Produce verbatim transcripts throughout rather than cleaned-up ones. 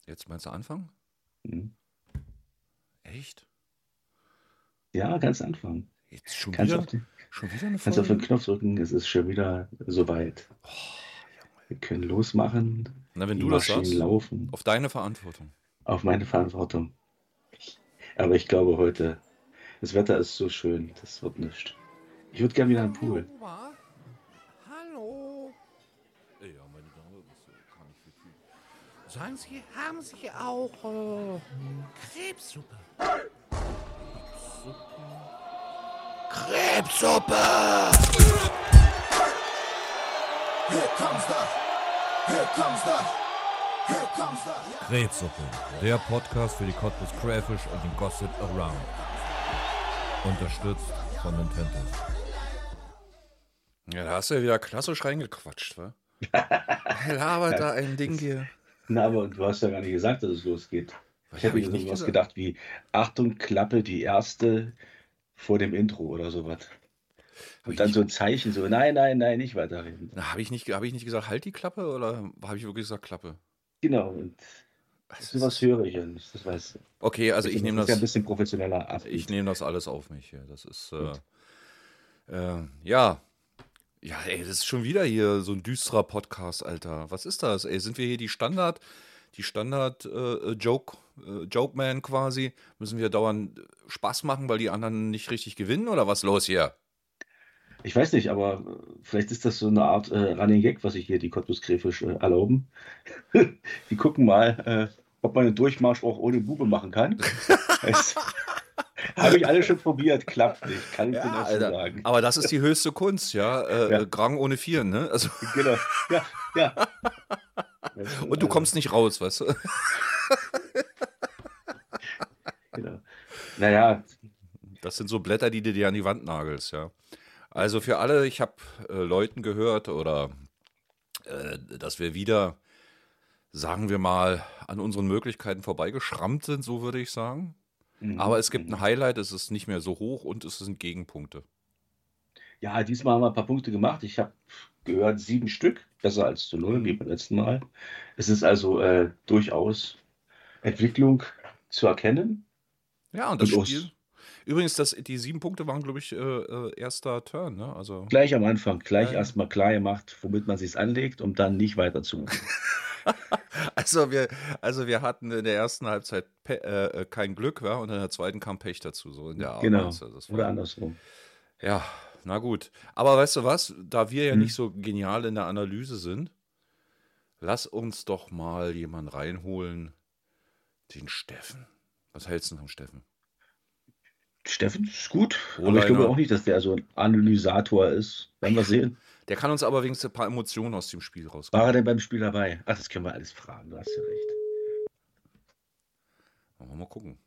Jetzt meinst du anfangen? Mhm. Echt? Ja, ganz anfangen. Jetzt schon Kannst wieder? auf den, Schon wieder eine kannst auf den Folge? Knopf drücken, es ist schon wieder soweit. Oh, Junge. Wir können losmachen. Na, wenn Die du das Maschinen sagst, laufen auf deine Verantwortung. auf meine Verantwortung. Aber ich glaube heute, das Wetter ist so schön, das wird nichts. Ich würde gerne wieder in den Pool. Opa, hallo. Ja, meine Dame, das kann ich für tun. Sagen Sie, haben Sie auch äh, Krebssuppe? Krebssuppe! Here comes the, here comes the, here comes the. Krebssuppe, der Podcast für die Cottbus Crayfish und den Gossip Around. Unterstützt von Nintendo. Ja, da hast du ja wieder klassisch reingequatscht, wa? Labert da ein Ding hier. Na, aber du hast ja gar nicht gesagt, dass es losgeht. Was Ich hätte hab ich mir nicht sowas gesagt? gedacht wie, Achtung, Klappe, die erste vor dem Intro oder sowas. Hab Und ich dann nicht, so ein Zeichen, so, nein, nein, nein, nicht weiterreden. na, hab ich nicht, hab ich nicht gesagt, halt die Klappe oder habe ich wirklich gesagt Klappe? Genau, und Das sowas ist, höre ich ja nicht, das weiß ich. okay, also ich nehme Das ist ja ein das, bisschen professioneller ab. ich nehme das alles auf mich hier. Das ist, äh, Gut. äh, ja. Ja, ey, das ist schon wieder hier so ein düsterer Podcast, Alter. Was ist das? Ey, sind wir hier die Standard, die Standard äh, Joke, äh, Joke-Man quasi? Müssen wir dauernd Spaß machen, weil die anderen nicht richtig gewinnen oder was los hier? Ich weiß nicht, aber äh, vielleicht ist das so eine Art äh, Running Gag, was sich hier die Cottbus Crayfish äh, erlauben. Die gucken mal, äh, ob man einen Durchmarsch auch ohne Bube machen kann. Das habe ich alle schon probiert, klappt nicht, kann ich dir Ja, das schon Alter. sagen. Aber das ist die höchste Kunst, ja. Äh, Ja. äh, Grang ohne Vieren, ne? Also, Genau, ja, ja. und du kommst nicht raus, weißt du? Genau. Naja, Das sind so Blätter, die du dir an die Wand nagelst, ja. Also für alle, ich habe äh, Leuten gehört oder äh, dass wir wieder, sagen wir mal, an unseren Möglichkeiten vorbeigeschrammt sind, so würde ich sagen. mhm, Aber es gibt mhm. ein Highlight, es ist nicht mehr so hoch und es sind Gegenpunkte. Ja, diesmal haben wir ein paar Punkte gemacht. Ich habe gehört, sieben Stück, besser als zu null, wie beim letzten Mal. Es ist also äh, durchaus Entwicklung zu erkennen. Ja, und das Und Spiel. aus, Übrigens, das, die sieben Punkte waren, glaube ich, äh, äh, erster Turn, ne? Also, gleich am Anfang, gleich Ja, ja. erstmal klar gemacht, womit man sich anlegt, um dann nicht weiterzumachen. also, wir, also wir hatten in der ersten Halbzeit Pe äh, äh, kein Glück, ja? Und in der zweiten kam Pech dazu, so in der Art. Genau. Weißt du, das Oder war, andersrum. ja, na gut. Aber weißt du was, da wir ja Hm. nicht so genial in der Analyse sind, lass uns doch mal jemanden reinholen, den Steffen. Was hältst du von Steffen? Steffen ist gut, Hol aber ich glaube einer. auch nicht, dass der so ein Analysator ist. Werden wir sehen. Der kann uns aber wenigstens ein paar Emotionen aus dem Spiel War rausgeben. er denn beim Spiel dabei? Ach, das können wir alles fragen, du hast ja recht. Wollen wir mal gucken.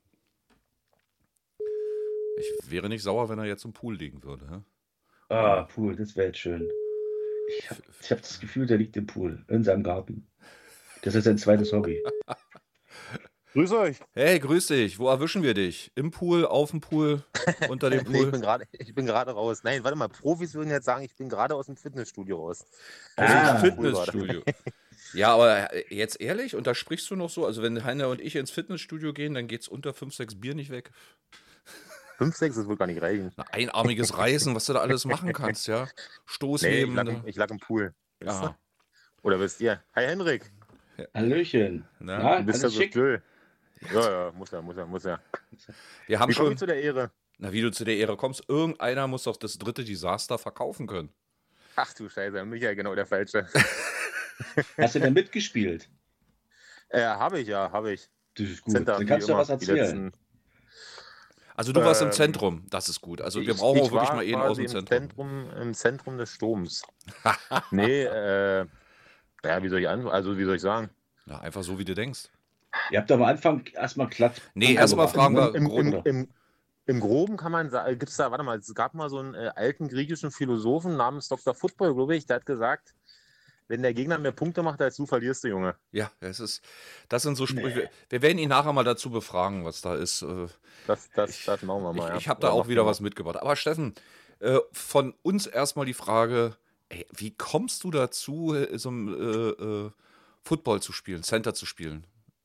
Ich wäre nicht sauer, wenn er jetzt im Pool liegen würde. hä? Ah, Pool, das wäre jetzt schön. Ich habe ich hab das Gefühl, der liegt im Pool, in seinem Garten. Das ist sein zweites Hobby. Grüß euch. Hey, grüß dich. Wo erwischen wir dich? Im Pool, auf dem Pool, unter dem Nee, ich Pool? bin gerade, ich bin gerade raus. Nein, warte mal, Profis würden jetzt sagen, ich bin gerade aus dem Fitnessstudio raus. Aus Ah, dem Fitnessstudio. Ja, aber jetzt ehrlich, und da sprichst du noch so, also wenn Heiner und ich ins Fitnessstudio gehen, dann geht's unter fünf, sechs Bier nicht weg. Fünf, sechs, das wird gar nicht reichen. Na, einarmiges Reißen, was du da alles machen kannst, ja. Nee, ich Stoßheben. lag, ne? im, ich lag im Pool. Weißt Ja. du? Oder wisst ihr? Hi Henrik, Hallöchen. Na, Na, du bist ja alles so schick? still. Ja, ja, muss er, muss er, muss er. Wir haben Wie komme schon, ich zu der Ehre? na, wie du zu der Ehre kommst, irgendeiner muss doch das dritte Desaster verkaufen können. Ach du Scheiße, Michael, genau der Falsche. Hast du denn mitgespielt? äh, habe ich ja, habe ich. Das ist gut. Center, Dann wie kannst du ja immer, was die erzählen. letzten- Also du warst im Ähm, Zentrum, das ist gut. Also wir ich, brauchen ich auch wirklich war mal einen aus quasi dem im Zentrum. Zentrum, im Zentrum des Sturms. Nee, äh, ja, wie soll ich an, also wie soll ich sagen? Ja, einfach so, wie du denkst. Ihr habt am Anfang erstmal glatt. Nee, Punkte erst mal gemacht, fragen ne? wir- Im, im, Grob. im, Im Groben kann man sagen, gibt es da, warte mal, es gab mal so einen äh, alten griechischen Philosophen namens Doktor Football, glaube ich, der hat gesagt, wenn der Gegner mehr Punkte macht als du, verlierst du, Junge. Ja, es ist, das sind so Sprüche. Wir werden ihn nachher mal dazu befragen, was da ist. Äh, Das, das, das machen wir Ich, mal. ja. ich habe da Oder auch machen wieder wir mal. was mitgebracht. Aber Steffen, äh, von uns erstmal die Frage, ey, wie kommst du dazu, äh, so ein äh, äh, Football zu spielen, Center zu spielen?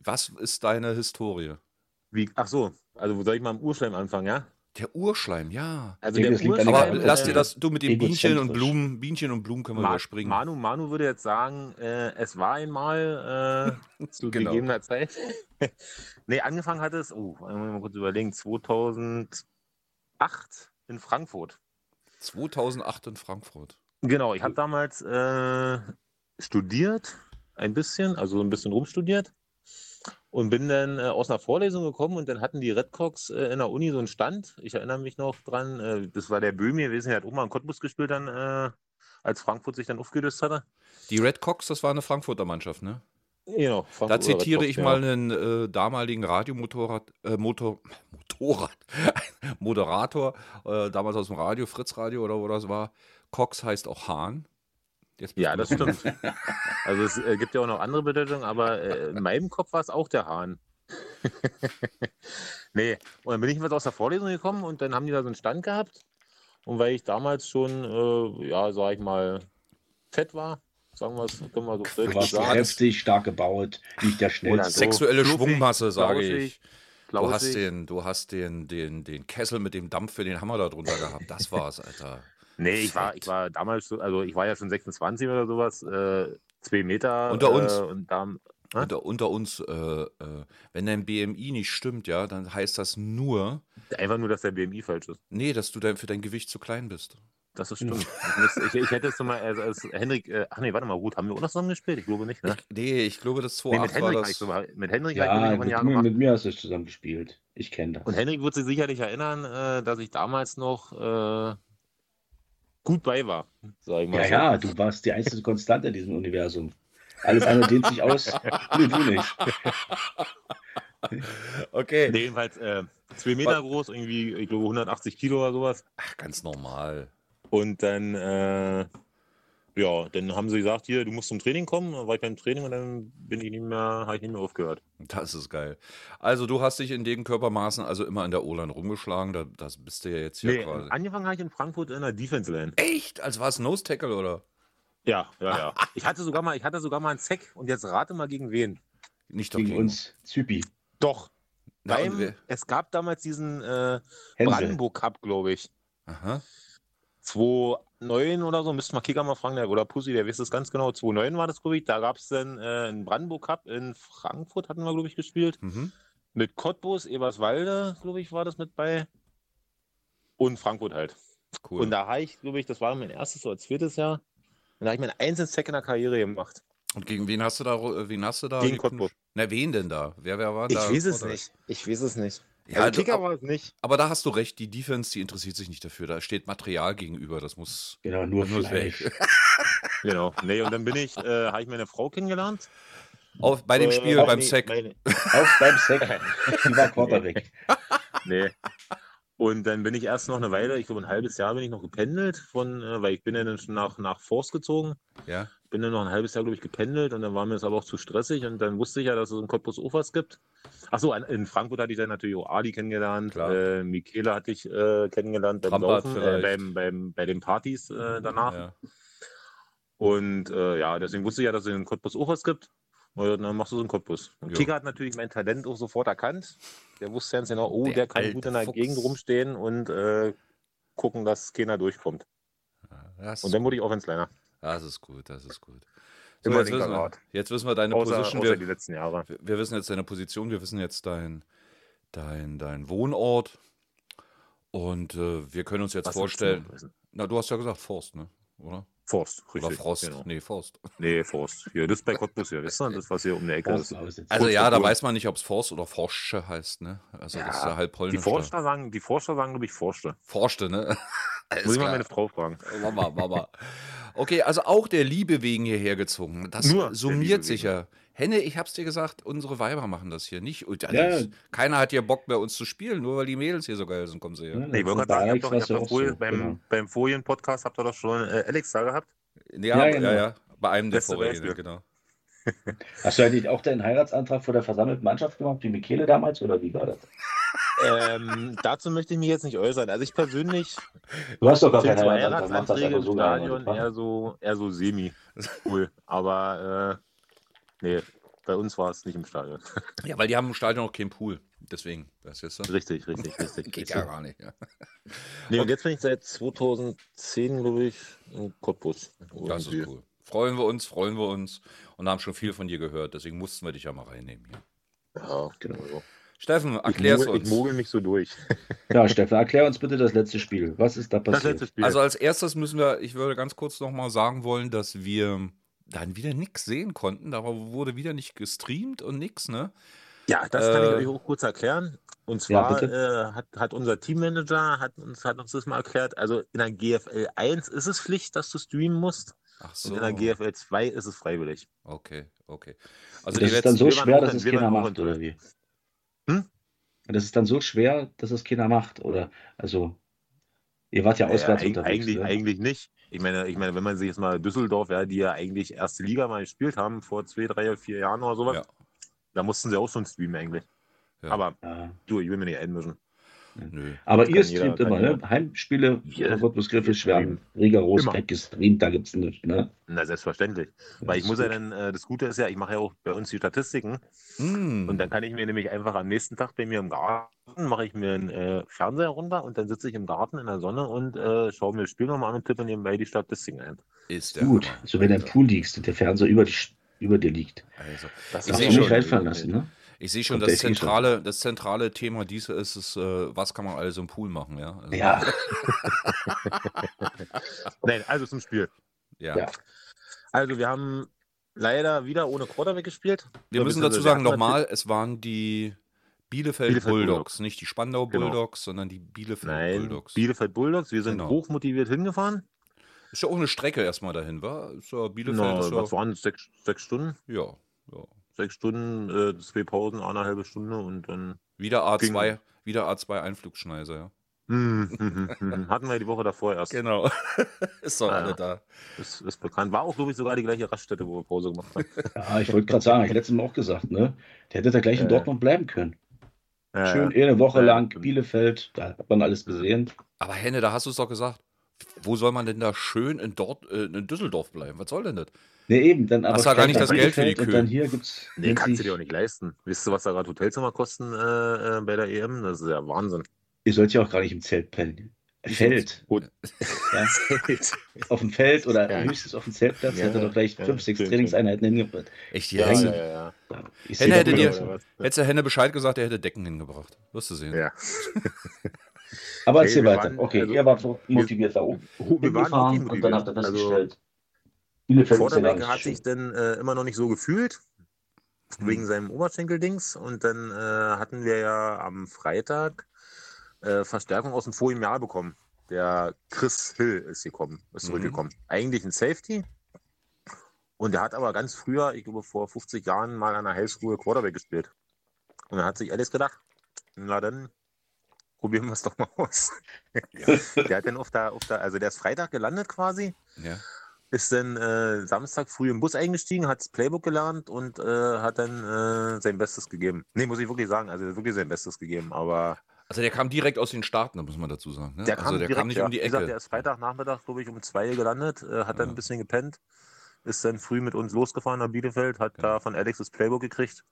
Was ist deine Historie? Wie, ach so, also soll ich mal am Urschleim anfangen, ja? Der Urschleim, ja. Also denke, der das liegt an den Aber Urschleim, Geheimnis. lass dir äh, das, du mit den Bienchen und Egozentrisch. Blumen, Bienchen und Blumen können wir Ma überspringen. Manu, Manu würde jetzt sagen, äh, es war einmal äh, zu Genau. gegebener Zeit. Nee, angefangen hat es, oh, mal kurz überlegen, zweitausendacht in Frankfurt. zweitausendacht in Frankfurt. Genau, ich habe damals äh, studiert, ein bisschen, also ein bisschen rumstudiert und bin dann äh, aus einer Vorlesung gekommen und dann hatten die Redcocks äh, in der Uni so einen Stand. Ich erinnere mich noch dran, äh, das war der Böhmi gewesen, der hat auch mal in Cottbus gespielt dann, äh, als Frankfurt sich dann aufgelöst hatte. Die Red Cox, das war eine Frankfurter Mannschaft, ne? Genau, Da Frankfurt oder zitiere Redcocks, ich ja. mal einen äh, damaligen Radiomotorrad, äh, Motor, Motorrad, Moderator, äh, damals aus dem Radio, Fritz Radio oder wo das war. Cox heißt auch Hahn. Jetzt bist Ja, du das dran. stimmt. Also es äh, gibt ja auch noch andere Bedeutungen, aber äh, in meinem Kopf war es auch der Hahn. Nee, und dann bin ich mit aus der Vorlesung gekommen und dann haben die da so einen Stand gehabt. Und weil ich damals schon, äh, ja, sag ich mal, fett war, sagen wir es, können wir so Du deutlich warst sagen. kräftig, stark gebaut, nicht der Oder schnellste. so. Sexuelle fluffig, Schwungmasse, sage flauschig, ich. Du hast, flauschig. den, du hast den, den, den Kessel mit dem Dampf für den Hammer da drunter gehabt. Das war's, Alter. Nee, ich war, Fett. ich war damals, so, also ich war ja schon sechsundzwanzig oder sowas, äh, zwei Meter. Unter uns. Äh, und da, Hä? Unter, unter uns, äh, äh, wenn dein B M I nicht stimmt, ja, dann heißt das nur, einfach nur, dass der B M I falsch ist. nee, dass du dein, für dein Gewicht zu klein bist. Das ist stimmt. Ich, müsste, ich, ich hätte es mal als, als Henrik, äh, ach nee, warte mal, Ruth, haben wir auch noch zusammen gespielt? Ich glaube nicht, ne? Ich, nee, ich glaube, das Nee, mit zweitausendacht war Henrik habe ich das. so mal, mit Henrik habe ich Ja, noch ein mit, Jahr mir, gemacht. mit mir hast du es zusammen gespielt. Ich kenne das. Und Henrik wird sich sicherlich erinnern, äh, dass ich damals noch äh, gut bei war, sag ich mal Ja, so. ja, du warst die einzige Konstante in diesem Universum. Alles andere dehnt sich aus. Nee, du nicht. Okay. Nee, jedenfalls äh, zwei Meter groß, irgendwie, ich glaube hundertachtzig Kilo oder sowas. Ach, ganz normal. Und dann, äh, ja, dann haben sie gesagt, hier, du musst zum Training kommen. Dann war ich beim Training und dann bin ich nicht mehr, habe ich nicht mehr aufgehört. Das ist geil. Also du hast dich in den Körpermaßen also immer in der O-Line rumgeschlagen. Da, das bist du ja jetzt hier Nee, quasi. angefangen habe ich in Frankfurt in der Defense Line. Echt? Also war es Nose Tackle oder? Ja, ja, ja. Ich hatte sogar mal, ich hatte sogar mal einen Sack und jetzt rate mal gegen wen. Nicht doch Gegen uns, Zypi. Doch. Na, und Beim, wer- es gab damals diesen äh, Hänsel. Brandenburg Cup, glaube ich. Aha. zweitausendneun oder so, müsste mal Kicker mal fragen, der, oder Pussy, der weiß das ganz genau. zweitausendneun war das, glaube ich. Da gab es dann äh, einen Brandenburg Cup in Frankfurt, hatten wir, glaube ich, gespielt. Mhm. Mit Cottbus, Eberswalde, glaube ich, war das mit bei. Und Frankfurt halt. Cool. Und da habe ich, glaube ich, das war mein erstes oder zweites Jahr. Und da habe ich meinen einzigen Sack in der Karriere gemacht. Und gegen wen hast du da, äh, wen hast du da? Gegen geknutscht? Cottbus. Na, wen denn da? Wer, wer war Ich da? weiß es Oder- nicht. Ich weiß es nicht. Ja, also du- Kicker ab- war es nicht. Aber da hast du recht, die Defense, die interessiert sich nicht dafür. Da steht Material gegenüber, das muss... Genau, nur das muss Fleisch. weg. Genau. Nee, und dann bin ich, äh, habe ich meine Frau kennengelernt. Auf, bei dem Äh, Spiel, auch beim nee, Sack. Auf meine- beim Sack. Die war Quarterback. Nee. Und dann bin ich erst noch eine Weile, ich glaube ein halbes Jahr bin ich noch gependelt, von, äh, weil ich bin ja dann schon nach, nach Forst gezogen. Ja. Bin dann noch ein halbes Jahr, glaube ich, gependelt und dann war mir das aber auch zu stressig und dann wusste ich ja, dass es in Cottbus auch was gibt. Achso, in Frankfurt hatte ich dann natürlich auch Adi kennengelernt, Klar. äh, Michele hatte ich äh, kennengelernt beim Trampert Laufen, äh, vielleicht. beim, beim, bei den Partys äh, danach. Ja. Und äh, ja, deswegen wusste ich ja, dass es in Cottbus auch was gibt. Und dann machst du so einen Cottbus. Und Jo. Kicker hat natürlich mein Talent auch sofort erkannt. Der wusste ganz genau, oh, Der der, kann alte gut in der Fuchs. Gegend rumstehen und äh, gucken, dass keiner durchkommt. Das, Und ist, dann wurde ich Offense-Liner. das ist gut, das ist gut. So, Immer jetzt, linker wissen wir, Guard. jetzt wissen wir deine Außer, Position. außer die Wir, letzten Jahre. wir- wir wissen jetzt deine Position, wir wissen jetzt dein, dein, dein Wohnort. Und äh, wir können uns jetzt Was vorstellen. willst du noch wissen? Na, du hast ja gesagt Forst, ne? Oder? Forst, richtig. Oder Frost. Genau. Nee, Forst. Nee, Forst. Hier, das ist bei Cottbus hier, weißt du? Das, was hier um der Ecke Forst ist. aussitzen. Also Forst ja, da Kultur. weiß man nicht, ob es Forst oder Forsche heißt, ne? Also das ist ja halb Die polnisch. Forscher sagen, die Forscher sagen, glaube ich, Forschte. Forschte, ne? Alles Muss ich mal klar. meine Frau fragen. Mama, Mama. Okay, also auch der Liebe wegen hierher gezogen. Das Nur der summiert Liebe sich ja. Henne, ich hab's dir gesagt, unsere Weiber machen das hier nicht. Und also Ja. ich- Keiner hat hier Bock bei uns zu spielen, nur weil die Mädels hier so geil sind, kommen sie her. Ja, Nee, ich wollte und gerade bei sagen, ihr Alex habt doch, war's ihr ja habt auch doch vorher so, beim, genau. beim Folien-Podcast habt ihr doch schon äh, Alex da gehabt. Ja, Ja, ja, genau. ja. Bei einem der Beste vorherigen, Beispiel. genau. Hast du eigentlich auch deinen Heiratsantrag vor der versammelten Mannschaft gemacht, wie Michele damals, oder wie war das? Ähm, dazu möchte ich mich jetzt nicht äußern. Also ich persönlich Du hast doch gar finde keinen zwar Heiratsantrag, machst das Heiratsanträge einfach im so Stadion geheiratet, wa? eher so, eher so semi. Cool. Aber äh, nee. Bei uns war es nicht im Stadion. Ja, weil die haben im Stadion noch keinen Pool. Deswegen, das ist das. Richtig, richtig, richtig. Geht richtig. ja gar nicht. Ja. Nee, und jetzt bin ich seit zweitausendzehn, glaube ich, in Cottbus. Das ist Irgendwie. cool. Freuen wir uns, freuen wir uns und haben schon viel von dir gehört. Deswegen mussten wir dich ja mal reinnehmen hier. Ja, Genau. also. Steffen, Ich, erklär's mogel, ich uns. mogel mich so durch. Ja, Steffen, erklär uns bitte das letzte Spiel. Was ist da Das passiert? letzte Spiel. Also als erstes müssen wir, ich würde ganz kurz nochmal sagen wollen, dass wir dann wieder nichts sehen konnten. Da wurde wieder nicht gestreamt und nichts, ne? Ja, das kann ich Äh, euch auch kurz erklären. Und Ja, zwar bitte. äh, hat, hat unser Teammanager hat uns, hat uns das mal erklärt, also in der G F L eins ist es Pflicht, dass du streamen musst. Ach Und so. in der G F L zwei ist es freiwillig. Okay, okay. Also Das die ist dann letzten, so wir waren schwer, auch dass in- es wir keiner waren auch macht, oder wie? Hm? Das ist dann so schwer, dass es keiner macht, oder? Also, ihr wart ja Naja, auswärts eig- unterwegs, eigentlich, ne? eigentlich nicht. Ich meine, ich meine, wenn man sich jetzt mal Düsseldorf, ja, die ja eigentlich erste Liga mal gespielt haben, vor zwei, drei, vier Jahren oder sowas, ja, da mussten sie auch schon streamen eigentlich. Ja. Aber Ja. du, ich will mir nicht einmischen. nö. Aber Kann ihr jeder- streamt kann immer, ne? jeder. Heimspiele Wir- von Cottbus Griffisch wir werden rigoros Immer. weggestreamt, da gibt's nichts, ne? Na, selbstverständlich. Das Weil ich ist muss ja gut. dann, äh, das Gute ist ja, ich mache ja auch bei uns die Statistiken. Hm. Und dann kann ich mir nämlich einfach am nächsten Tag bei mir im Garten, mache ich mir einen äh, Fernseher runter und dann sitze ich im Garten in der Sonne und äh, schaue mir das Spiel nochmal an und tippe nebenbei die Statistiken ein. Ist der Gut, Hammer. so wenn du im Alter. Pool liegst und der Fernseher über, die, über dir liegt. Also, Das ich Darfst sehe du schon, nicht reinfallen lassen, ne? ich sehe schon, Kommt das der eh schon. zentrale, das zentrale Thema dieser ist es, äh, was kann man alles im Pool machen, ja? Also, Ja, Nein, also zum Spiel. ja. Ja. Also wir haben leider wieder ohne Quarterback gespielt. Wir Ja, müssen beziehungsweise dazu wir sagen, hatten nochmal, es waren die Bielefeld, Bielefeld Bulldogs, Bulldogs. nicht die Spandau Genau. Bulldogs, sondern die Bielefeld Nein, Bulldogs. Bielefeld Bulldogs. Wir sind Genau. hochmotiviert hingefahren. Ist ja auch eine Strecke erstmal dahin, war? Ist ja Bielefeld Na, ist ja, was waren das? Sechs, sechs Stunden? ja, ja. Sechs Stunden, äh, zwei Pausen, eine halbe Stunde und dann Wieder A zwei, Ging- wieder A zwei Einflugschneise, ja. Hm, hm, hm, hm. hatten wir die Woche davor erst. Genau. ist doch Ah, alle ja. da. Das ist bekannt. War auch, glaube ich, sogar die gleiche Raststätte, wo wir Pause gemacht haben. ja, ich wollte gerade sagen, hab ich letztes Mal auch gesagt, ne? Der hätte da gleich in Äh. Dortmund bleiben können. Ja, Schön ja. eine Woche Ja, lang stimmt. Bielefeld, da hat man alles gesehen. Aber Henne, da hast du es doch gesagt. Wo soll man denn da schön in, Dort, äh, in Düsseldorf bleiben? Was soll denn das? Ne, eben, dann aber Hast du ja gar gleich nicht nach das Geld für die Bielefeld und Kühe. dann hier gibt's Nee, nennt kannst du sich- dir auch nicht leisten. Wisst ihr, was da gerade Hotelzimmer kosten äh, äh, bei der E M? Das ist ja Wahnsinn. Ihr sollt ja auch gar nicht im Zelt pennen. Nicht Feld. Gut. Ja. Auf dem Feld oder Ja. höchstens auf dem Zeltplatz Ja, hätte er doch gleich ja, fünf, sechs schön, Trainingseinheiten hingebracht. Echt Ja, jetzt? ja, ja, ja. Ich Henne seh hätte doch dir- mal so. Oder was? Hättest du Henne Bescheid gesagt, er hätte Decken hingebracht. Wirst du sehen. Ja. Aber Nee, erzähl wir weiter. waren, Okay, also, ihr wart so motiviert da oben. Wir waren Hingefahren wirklich und dann habt ihr motiviert. Also, festgestellt, Bielefeld ist ja gar Quarterback nicht hat schön. sich dann äh, immer noch nicht so gefühlt, Hm. wegen seinem Oberschenkeldings. Und dann äh, hatten wir ja am Freitag äh, Verstärkung aus dem vorigen Jahr bekommen. Der Chris Hill ist gekommen, ist Mhm. zurückgekommen. Eigentlich ein Safety. Und der hat aber ganz früher, ich glaube vor fünfzig Jahren, mal an der Highschool Quarterback gespielt. Und dann hat sich Alice gedacht, na dann probieren wir es doch mal aus. Der hat dann auf der, auf der, also der ist Freitag gelandet quasi. Ja. Ist dann äh, Samstag früh im Bus eingestiegen, hat das Playbook gelernt und äh, hat dann äh, sein Bestes gegeben. Nee, muss ich wirklich sagen, also er hat wirklich sein Bestes gegeben, aber Also der kam direkt aus den Staaten, da muss man dazu sagen. Ne? der also kam der direkt, kam nicht ja. um die Wie gesagt, Ecke. der ist Freitagnachmittag, glaube ich, um zwei gelandet, äh, hat dann Ja. ein bisschen gepennt, ist dann früh mit uns losgefahren nach Bielefeld, hat Genau. da von Alex das Playbook gekriegt,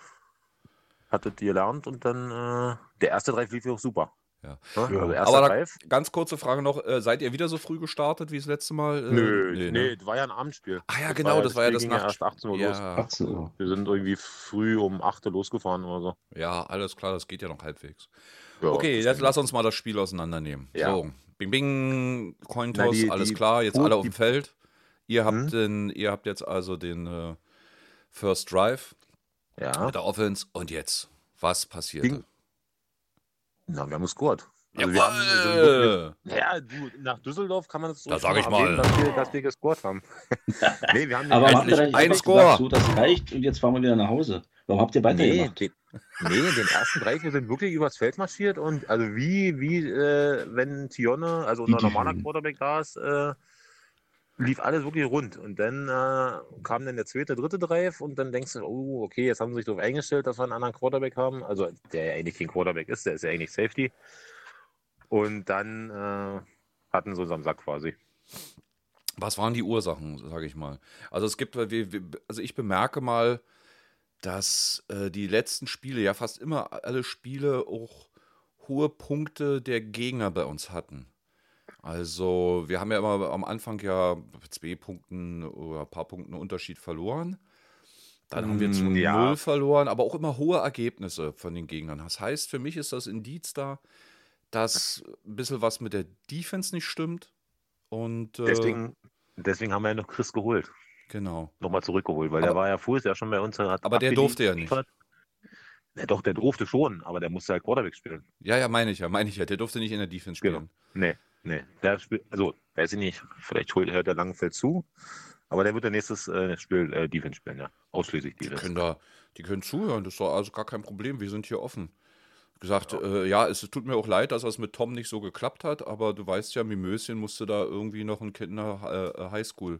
hat das gelernt und dann äh, der erste Drive lief ja auch super. Ja. Ne? Ja. Also erster Aber da, Drive. ganz kurze Frage noch, äh, seid ihr wieder so früh gestartet wie das letzte Mal? Äh, Nö, nee, nee, ne? das war ja ein Abendspiel. Ah ja, genau, das war ja Spiel das ging ja Nacht- erst achtzehn Uhr los. Ja, achtzehn Uhr. Wir sind irgendwie früh um acht Uhr losgefahren oder so. ja, alles klar, das geht ja noch halbwegs. Ja, Okay, jetzt deswegen. lass uns mal das Spiel auseinandernehmen. Ja. So, Bing Bing, Coin Na, Toss, die- alles die- klar, jetzt Pu- alle auf die- dem Feld. Ihr habt, Mhm. den, ihr habt jetzt also den äh, First Drive Ja, mit der Offense und jetzt, was passiert? Ging- na, wir haben gescored. Also wir haben, wir sind wirklich, Jawohl! ja, du, nach Düsseldorf kann man das so Da sag schon ich mal. erwähnen, dass wir, dass wir gescored haben. nee, wir haben Aber warum habt ihr Endlich dann nicht ein einfach Score. gesagt, so, das reicht und jetzt fahren wir wieder nach Hause? Warum habt ihr nee, weitergemacht? den, nee, den ersten Drive, wir sind wirklich übers Feld marschiert und also wie, wie äh, wenn Tionne, also unser Wie die normaler Höhen. Quarterback da ist, äh, lief alles wirklich rund. Und dann äh, kam dann der zweite, dritte Drive und dann denkst du, oh, okay, jetzt haben sie sich darauf eingestellt, dass wir einen anderen Quarterback haben. Also der ja eigentlich kein Quarterback ist, der ist ja eigentlich Safety. Und dann äh, hatten sie uns am Sack quasi. Was waren die Ursachen, sage ich mal? Also es gibt, wir- wir- also ich bemerke mal, dass äh, die letzten Spiele, ja fast immer alle Spiele auch hohe Punkte der Gegner bei uns hatten. Also wir haben ja immer am Anfang ja zwei Punkten oder ein paar Punkten Unterschied verloren. Dann haben wir zu Mm, ja. null verloren, aber auch immer hohe Ergebnisse von den Gegnern. Das heißt, für mich ist das Indiz da, dass ein bisschen was mit der Defense nicht stimmt. Und äh, Deswegen, deswegen haben wir ja noch Chris geholt. genau. Nochmal zurückgeholt, weil Aber- der war ja vorher ja schon bei uns. Hat Aber der abgeliefert. durfte ja nicht. Ja, doch, der durfte schon, aber der musste halt Quarterback spielen. Ja, ja, meine ich ja, meine ich ja. Der durfte nicht in der Defense spielen. Nee, nee. Der spielt, also, weiß ich nicht, vielleicht holt, hört der Langenfeld zu, aber der wird der nächstes äh, Spiel äh, Defense spielen, ja. Ausschließlich Die Defense. können da, die können zuhören, das ist doch also gar kein Problem. Wir sind hier offen. Gesagt, ja, äh, ja es tut mir auch leid, dass das mit Tom nicht so geklappt hat, aber du weißt ja, Mimöschen musste da irgendwie noch ein Kinder äh, Highschool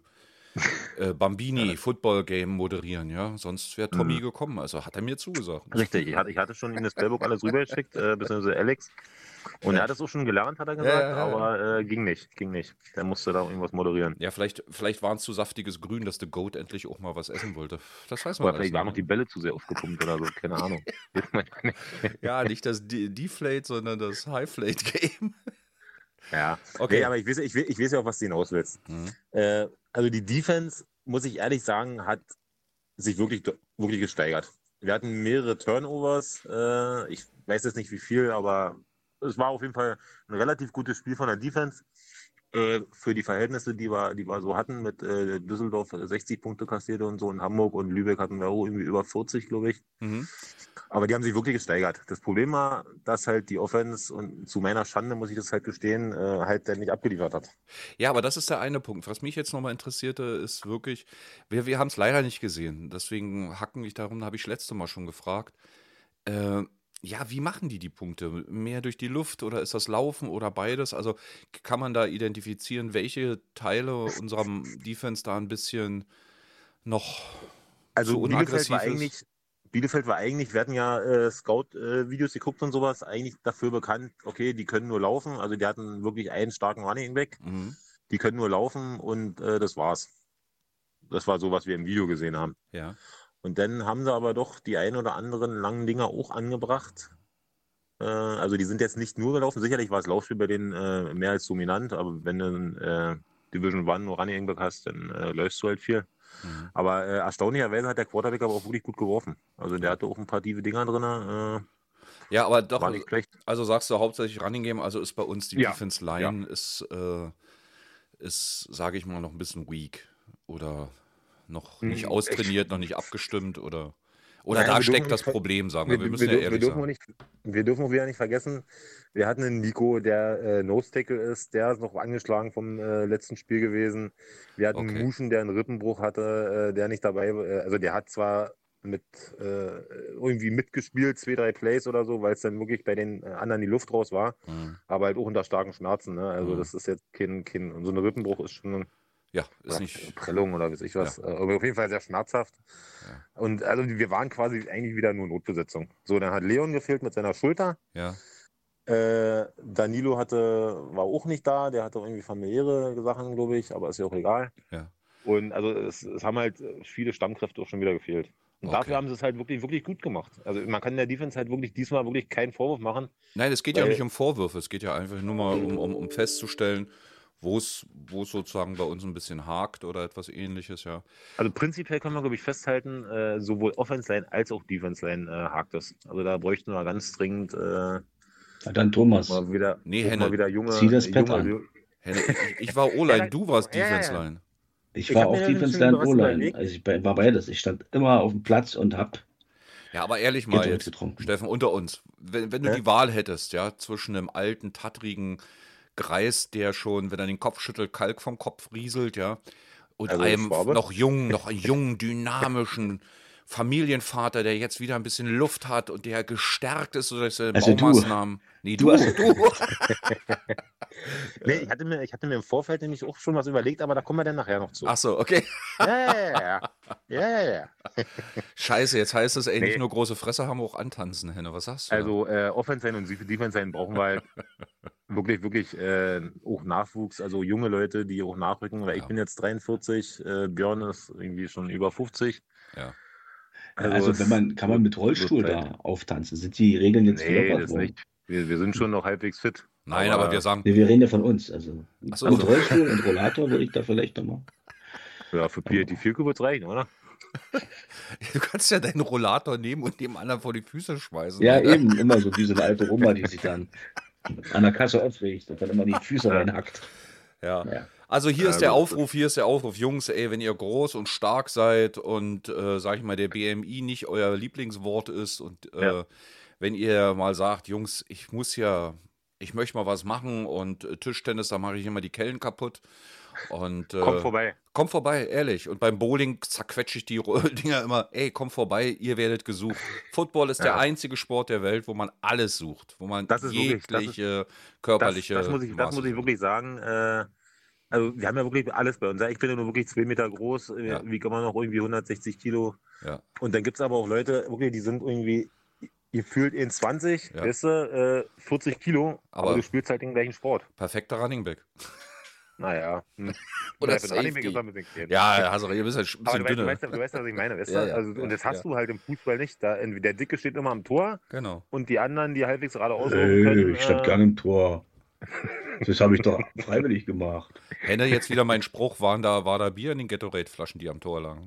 äh, Bambini Football Game moderieren, ja. Sonst wäre Tommy Mhm. gekommen. Also hat er mir zugesagt. Richtig, ich hatte, ich hatte schon ihm das Playbook alles rübergeschickt, äh, beziehungsweise Alex. Und er hat es auch schon gelernt, hat er gesagt, Ja, ja, ja. aber äh, ging nicht, ging nicht. Der musste da irgendwas moderieren. Ja, vielleicht, vielleicht war es zu saftiges Grün, dass der Goat endlich auch mal was essen wollte. Das weiß man Oder alles vielleicht waren noch nicht. die Bälle zu sehr aufgepumpt oder so, keine Ahnung. Weiß man nicht. Ja, nicht das De- Deflate, sondern das Highflate Game. Ja, Okay. nee, aber ich weiß, ich, weiß, ich weiß ja auch, was du hinaus willst. Mhm. Äh, also die Defense, muss ich ehrlich sagen, hat sich wirklich, wirklich gesteigert. Wir hatten mehrere Turnovers, äh, ich weiß jetzt nicht wie viel, aber es war auf jeden Fall ein relativ gutes Spiel von der Defense. Äh, für die Verhältnisse, die wir, die wir so hatten, mit äh, Düsseldorf sechzig Punkte kassierte und so, in Hamburg und Lübeck hatten wir auch irgendwie über vierzig, glaube ich. Mhm. Aber die haben sich wirklich gesteigert. Das Problem war, dass halt die Offense, und zu meiner Schande muss ich das halt gestehen, äh, halt dann nicht abgeliefert hat. Ja, aber das ist der eine Punkt. Was mich jetzt nochmal interessierte, ist wirklich, wir, wir haben es leider nicht gesehen. Deswegen hacken ich darum, habe ich letzte Mal schon gefragt. Äh, ja, wie machen die die Punkte? Mehr durch die Luft oder ist das Laufen oder beides? Also kann man da identifizieren, welche Teile unserer Defense da ein bisschen noch Also zu Bielefeld unaggressiv war ist? eigentlich, Bielefeld war eigentlich, wir hatten ja äh, Scout-Videos geguckt und sowas, eigentlich dafür bekannt, okay, die können nur laufen. Also die hatten wirklich einen starken Running Back. Mhm. Die können nur laufen und äh, das war's. Das war so, was wir im Video gesehen haben. Ja. Und dann haben sie aber doch die ein oder anderen langen Dinger auch angebracht. Äh, also die sind jetzt nicht nur gelaufen. Sicherlich war das Laufspiel bei denen äh, mehr als dominant, aber wenn du ein äh, Division One nur Running Back hast, dann äh, läufst du halt viel. Mhm. Aber äh, erstaunlicherweise hat der Quarterback aber auch wirklich gut geworfen. Also der hatte auch ein paar tiefe Dinger drin. Äh, Ja, aber doch, war nicht schlecht. also sagst du hauptsächlich Running Game, also ist bei uns die Ja, Defense Line ist, äh, ist, sage ich mal, noch ein bisschen weak oder noch nicht Hm, austrainiert, noch nicht abgestimmt oder oder Naja, da wir steckt dürfen das nicht ver- Problem, sagen wir. Wir, Wir wir, müssen ja dür- wir, ehrlich dürfen auch sagen. nicht, wir dürfen auch wieder nicht vergessen, wir hatten einen Nico, der äh, Nose-Tackle ist, der ist noch angeschlagen vom äh, letzten Spiel gewesen. Wir hatten Okay. einen Muschen, der einen Rippenbruch hatte, äh, der nicht dabei war. Äh, also der hat zwar mit äh, irgendwie mitgespielt, zwei, drei Plays oder so, weil es dann wirklich bei den äh, anderen die Luft raus war, Mhm. aber halt auch unter starken Schmerzen. Ne? Also Mhm. das ist jetzt kein, kein, und so ein Rippenbruch ist schon Ja, ist oder nicht. Prellung oder weiß ich was. Äh, Aber auf jeden Fall sehr schmerzhaft. Ja. Und also wir waren quasi eigentlich wieder nur Notbesetzung. So, dann hat Leon gefehlt mit seiner Schulter. Ja. Äh, Danilo hatte, war auch nicht da, der hatte irgendwie familiäre Sachen, glaube ich, aber ist ja auch egal. Ja. Und also es, es haben halt viele Stammkräfte auch schon wieder gefehlt. Und Okay. dafür haben sie es halt wirklich, wirklich gut gemacht. Also man kann der Defense halt wirklich diesmal wirklich keinen Vorwurf machen. Nein, es geht ja Weil- nicht um Vorwürfe, es geht ja einfach nur mal um, um, um festzustellen, wo es wo es sozusagen bei uns ein bisschen hakt oder etwas ähnliches, ja. Also prinzipiell können wir, glaube ich, festhalten, äh, sowohl Offense-Line als auch Defense-Line äh, hakt es. Also da bräuchten wir ganz dringend äh, Na dann Thomas. mal wieder, Nee, auch Henne. mal wieder junge, Zieh das Pad junge, an. Henne, ich, ich war O-Line, Ja, du warst ja, ja, ja. Defense Line. Ich Ich war hab auch mir dann Defense schon Line, was O-Line. überlegt. Also ich war beides. Ich stand immer auf dem Platz und hab Ja, aber ehrlich mal Gatorade jetzt, getrunken. Steffen, unter uns, wenn, wenn du Hä? die Wahl hättest, ja, zwischen einem alten, tattrigen Greis, der schon, wenn er den Kopf schüttelt, Kalk vom Kopf rieselt, ja, und Also einem Schwabe? noch jungen, noch einen jungen, dynamischen Familienvater, der jetzt wieder ein bisschen Luft hat und der gestärkt ist durch seine Also du. Baumaßnahmen. Nee, Du du, hast- du. Nee, ich hatte, mir, ich hatte mir im Vorfeld nämlich auch schon was überlegt, aber da kommen wir dann nachher noch zu. Ach so, okay. Ja, ja, ja, ja. Ja, ja, ja. Scheiße, jetzt heißt es, ey, nicht Nee. nur große Fresse haben, auch antanzen, Henne. Was sagst du? da? Also äh, Offense-Line und Defense-Line brauchen wir halt wirklich, wirklich äh, auch Nachwuchs, also junge Leute, die auch nachrücken, weil Ja. ich bin jetzt dreiundvierzig, äh, Björn ist irgendwie schon über fünfzig. Ja. Also, es wenn man, kann man mit Rollstuhl wird da Zeit. auftanzen? Sind die Regeln jetzt Nee, gelockert das worden? nicht. Wir, wir sind schon noch halbwegs fit. Nein, aber wir sagen, Nee, wir reden ja von uns. Also Ach so. mit Rollstuhl und Rollator würde ich da vielleicht nochmal. Ja, für P I T vier wird es reichen, oder? du kannst ja deinen Rollator nehmen und dem anderen vor die Füße schmeißen. Ja, Alter. eben, immer so wie so eine alte Oma, die sich dann an der Kasse aufregt und dann immer die Füße Ja. reinhackt. Ja. Ja. Also hier Ja, ist der gut, Aufruf, hier ist der Aufruf, Jungs, ey, wenn ihr groß und stark seid und, äh, sag ich mal, der B M I nicht euer Lieblingswort ist und äh, Ja. wenn ihr mal sagt, Jungs, ich muss ja, ich möchte mal was machen und äh, Tischtennis, da mache ich immer die Kellen kaputt und äh, Kommt vorbei. Kommt vorbei, ehrlich. Und beim Bowling zerquetsche ich die Ro- Dinger immer, ey, kommt vorbei, ihr werdet gesucht. Football ist der Ja. einzige Sport der Welt, wo man alles sucht, wo man Das ist wirklich- das ist- jegliche Das, körperliche das muss ich, das Maße muss ich findet. wirklich sagen. Äh, also wir haben ja wirklich alles bei uns. Ich bin ja nur wirklich zwei Meter groß, äh, Ja. wiege immer noch irgendwie hundertsechzig Kilo. Ja. Und dann gibt es aber auch Leute, wirklich, die sind irgendwie gefühlt in zwanzig, Ja. weißt du, äh, vierzig Kilo, aber, Aber- du spielst halt den gleichen Sport. Perfekter Running Back. Naja. Hm. Oder Ja, für einen Running Back Safety. ist er ein bisschen klein. Ja, hast du, ihr bist ja ein Aber bisschen du weißt, du, dünner. weißt, du weißt, was ich meine, weißt du? Ja, ja, also, ja, und das hast ja. du halt im Fußball nicht. Da, der Dicke steht immer am Tor Genau. und die anderen, die halbwegs gerade auslaufen können. Ey, ich stand äh, gar nicht im Tor. Das habe ich doch freiwillig gemacht. Hätte jetzt wieder mein Spruch, waren da, war da Bier in den Gatorade-Flaschen, die am Tor lagen.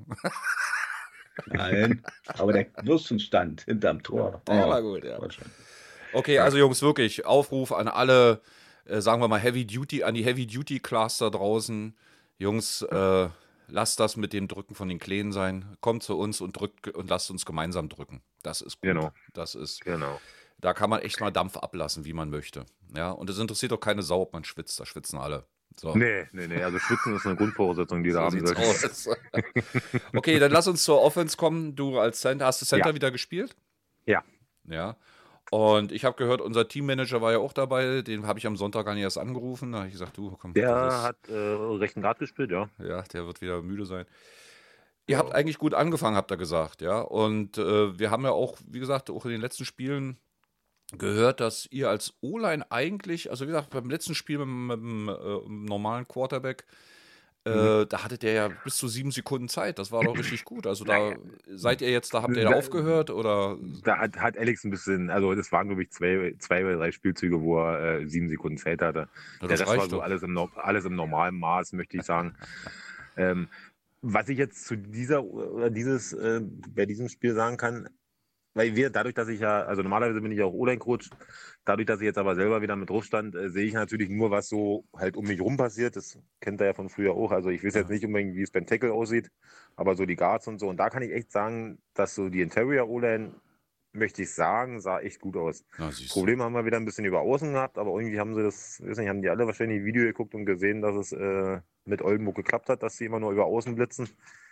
Nein, aber der Würstchenstand hinterm Tor. Der Oh, war gut, ja. war schön. Okay, also Jungs, wirklich, Aufruf an alle, äh, sagen wir mal, Heavy Duty, an die Heavy Duty Class da draußen. Jungs, äh, lasst das mit dem Drücken von den Kleen sein. Kommt zu uns und drückt und lasst uns gemeinsam drücken. Das ist gut. Genau. Das ist, Genau. da kann man echt mal Dampf ablassen, wie man möchte. Ja, und es interessiert doch keine Sau, ob man schwitzt. Da schwitzen alle. So. Nee, nee, nee. Also Schwitzen ist eine Grundvoraussetzung, die da So haben sieht's sollte. aus. Okay, dann lass uns zur Offense kommen. Du als Center, hast du Center Ja. wieder gespielt? Ja. Ja. Und ich habe gehört, unser Teammanager war ja auch dabei. Den habe ich am Sonntag gar nicht erst angerufen. Da habe ich gesagt, du, komm. Der das ist- hat äh, rechten Grad gespielt, ja. Ja, der wird wieder müde sein. Ihr habt eigentlich gut angefangen, habt ihr gesagt, ja. Und äh, wir haben ja auch, wie gesagt, auch in den letzten Spielen gehört, dass ihr als O-Line eigentlich, also wie gesagt, beim letzten Spiel mit, mit dem äh, normalen Quarterback, äh, da hattet ihr ja bis zu sieben Sekunden Zeit. Das war doch richtig gut. Also da seid ihr jetzt, da habt ihr da Da- aufgehört oder? Da hat, hat Alex ein bisschen, also das waren, glaube ich, zwei, zwei oder drei Spielzüge, wo er äh, sieben Sekunden Zeit hatte. Ja, Der das Rest war reicht so doch. alles im, no- alles im normalen Maß, möchte ich sagen. ähm, was ich jetzt zu dieser oder dieses, äh, bei diesem Spiel sagen kann, weil wir, dadurch, dass ich ja, also normalerweise bin ich ja auch O-Line-Coach, dadurch, dass ich jetzt aber selber wieder mit drauf stand, äh, sehe ich natürlich nur, was so halt um mich rum passiert. Das kennt er ja von früher auch. Also ich weiß jetzt nicht unbedingt, wie es beim Tackle aussieht, aber so die Guards und so. Und da kann ich echt sagen, dass so die Interior O-Line, möchte ich sagen, sah echt gut aus. Na, siehst du. Probleme haben wir wieder ein bisschen über Außen gehabt, aber irgendwie haben sie das, weiß nicht, haben die alle wahrscheinlich Video geguckt und gesehen, dass es äh, mit Oldenburg geklappt hat, dass sie immer nur über Außen blitzen.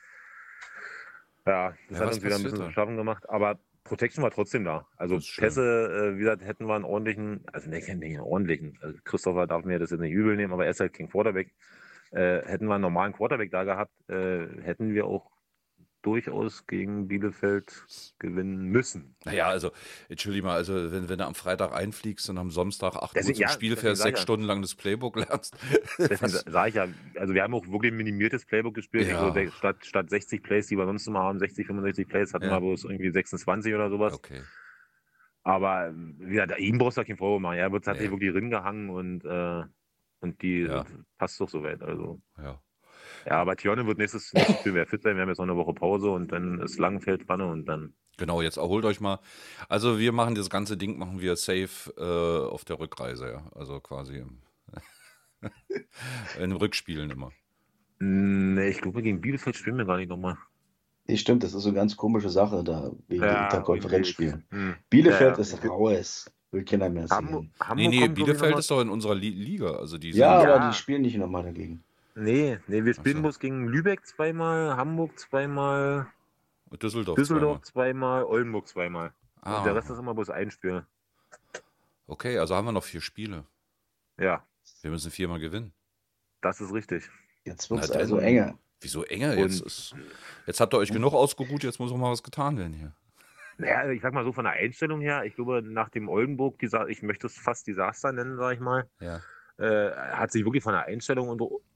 Ja, das Ja, hat was uns wieder ein passiert bisschen da? zu schaffen gemacht, aber Protection war trotzdem da. Also Das ist schön. Pässe, äh, wie gesagt, hätten wir einen ordentlichen, also nicht, nicht einen ordentlichen, also Christopher darf mir das jetzt nicht übel nehmen, aber er ist halt kein Quarterback. Äh, hätten wir einen normalen Quarterback da gehabt, äh, hätten wir auch durchaus gegen Bielefeld gewinnen müssen. Naja, also, entschuldige mal, also wenn, wenn du am Freitag einfliegst und am Samstag acht Uhr Deswegen- zum ja, Spiel deswegen fährst, sag ich sechs ja. Stunden lang das Playbook lernst. Deswegen was- sage ich ja, also wir haben auch wirklich ein minimiertes Playbook gespielt. Ja. Ich glaube, statt, statt sechzig Plays, die wir sonst immer haben, sechzig, fünfundsechzig Plays, hatten Ja. wir bloß irgendwie sechsundzwanzig oder sowas. Okay. Aber ähm, wie gesagt, ihm brauchst du ja keinen Vorwurf machen. Er wird hat Nee. sich wirklich ringehangen und, äh, und die Ja. passt doch soweit. Also. Ja. Ja, aber Tjörne wird nächstes, nächstes Spiel mehr fit sein. Wir haben jetzt noch eine Woche Pause und dann ist Langenfeld dran und dann. Genau, jetzt erholt euch mal. Also wir machen das ganze Ding, machen wir safe äh, auf der Rückreise, ja. Also quasi im, in den Rückspielen immer. Nee, ich glaube, gegen Bielefeld spielen wir gar nicht nochmal. Nee, stimmt, das ist so eine ganz komische Sache da, wegen ja, Ja, Interkonferenzspielen. Hm. Bielefeld Ja, ja. ist raus, will keiner mehr Hamburg, sehen. Hamburg Nee, nee, kommt, glaub ich, Bielefeld noch ist doch in unserer Li Liga. Also die Ja, sind- aber Ja. die spielen nicht nochmal dagegen. Nee, nee, wir spielen so. bloß gegen Lübeck zweimal, Hamburg zweimal, Düsseldorf. Düsseldorf zweimal, Oldenburg zweimal. Ah, Und der Rest ist immer bloß ein Spiel. okay, also haben wir noch vier Spiele. Ja, Wir müssen viermal gewinnen. das ist richtig. Jetzt wird es Na, also dann- enger. Wieso enger Und- jetzt? Ist, jetzt habt ihr euch genug ausgeruht, jetzt muss auch mal was getan werden hier. Naja, ich sag mal so von der Einstellung her, ich glaube, nach dem Oldenburg, dieser, ich möchte es fast Desaster nennen, sag ich mal, Ja. äh, hat sich wirklich von der Einstellung und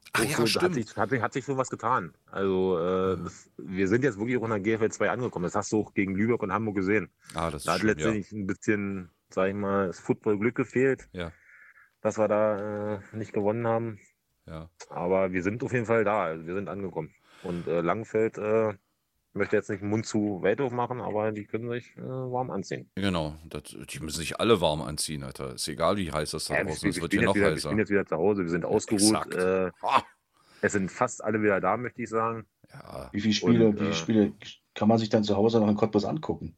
Ach Auch ja, so, hat, stimmt. sich, hat, sich, hat sich schon was getan. Also äh, das, wir sind jetzt wirklich auch in der G F L zwei angekommen. Das hast du auch gegen Lübeck und Hamburg gesehen. Ah, das Da ist hat schön, ja. letztendlich ein bisschen, sag ich mal, das Football-Glück gefehlt, Ja, dass wir da äh, nicht gewonnen haben. ja. Aber wir sind auf jeden Fall da. Also wir sind angekommen. Und äh, Langenfeld äh, möchte jetzt nicht den Mund zu weit aufmachen, aber die können sich äh, warm anziehen. Genau. Das, die müssen sich alle warm anziehen, Alter. Ist egal, wie heiß das da Ja, wir, draußen spielen, ist. wir, Wird spielen hier jetzt noch wieder, wir spielen heißer. jetzt wieder zu Hause. Wir sind ausgeruht. Exakt. Äh, Ah, es sind fast alle wieder da, möchte ich sagen. ja. Wie viele Spiele, Und, wie viele äh, Spiele kann man sich dann zu Hause noch in Cottbus angucken?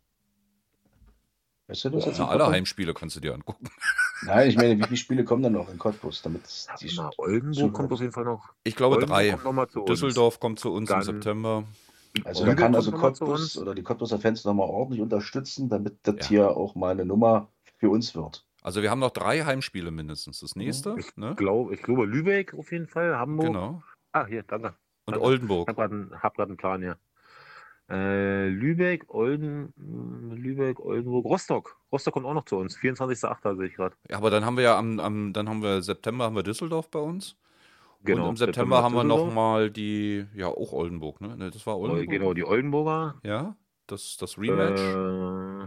Weißt du das jetzt Na, im alle Kopf? Heimspiele kannst du dir angucken. Nein, ich meine, wie viele Spiele kommen dann noch in Cottbus, damit die Na, schon- Oldenburg kommt auf jeden Fall noch. Ich glaube Oldenburg drei. kommt noch mal zu uns. Düsseldorf kommt zu uns im Dann- September. Also da Lübeck kann kommt also noch mal zu Cottbus uns. oder die Cottbuser Fans nochmal ordentlich unterstützen, damit das Ja. hier auch mal eine Nummer für uns wird. Also wir haben noch drei Heimspiele mindestens. Das nächste, Ich, ne? glaub, ich glaube Lübeck auf jeden Fall, Hamburg. Genau. Ah, hier, danke. Und Danke. Oldenburg. Ich habe gerade einen, hab grad einen Plan hier. Äh, Lübeck, Olden, Lübeck, Oldenburg, Rostock. Rostock kommt auch noch zu uns. vierundzwanzigster achter sehe ich gerade. Ja, aber dann haben wir ja am, am dann haben wir September haben wir Düsseldorf bei uns. Genau. Und im September, haben wir noch Düsseldorf. mal die, ja auch Oldenburg, ne? Ne, das war Oldenburg. Genau, die Oldenburger. Ja, das, das Rematch. Äh,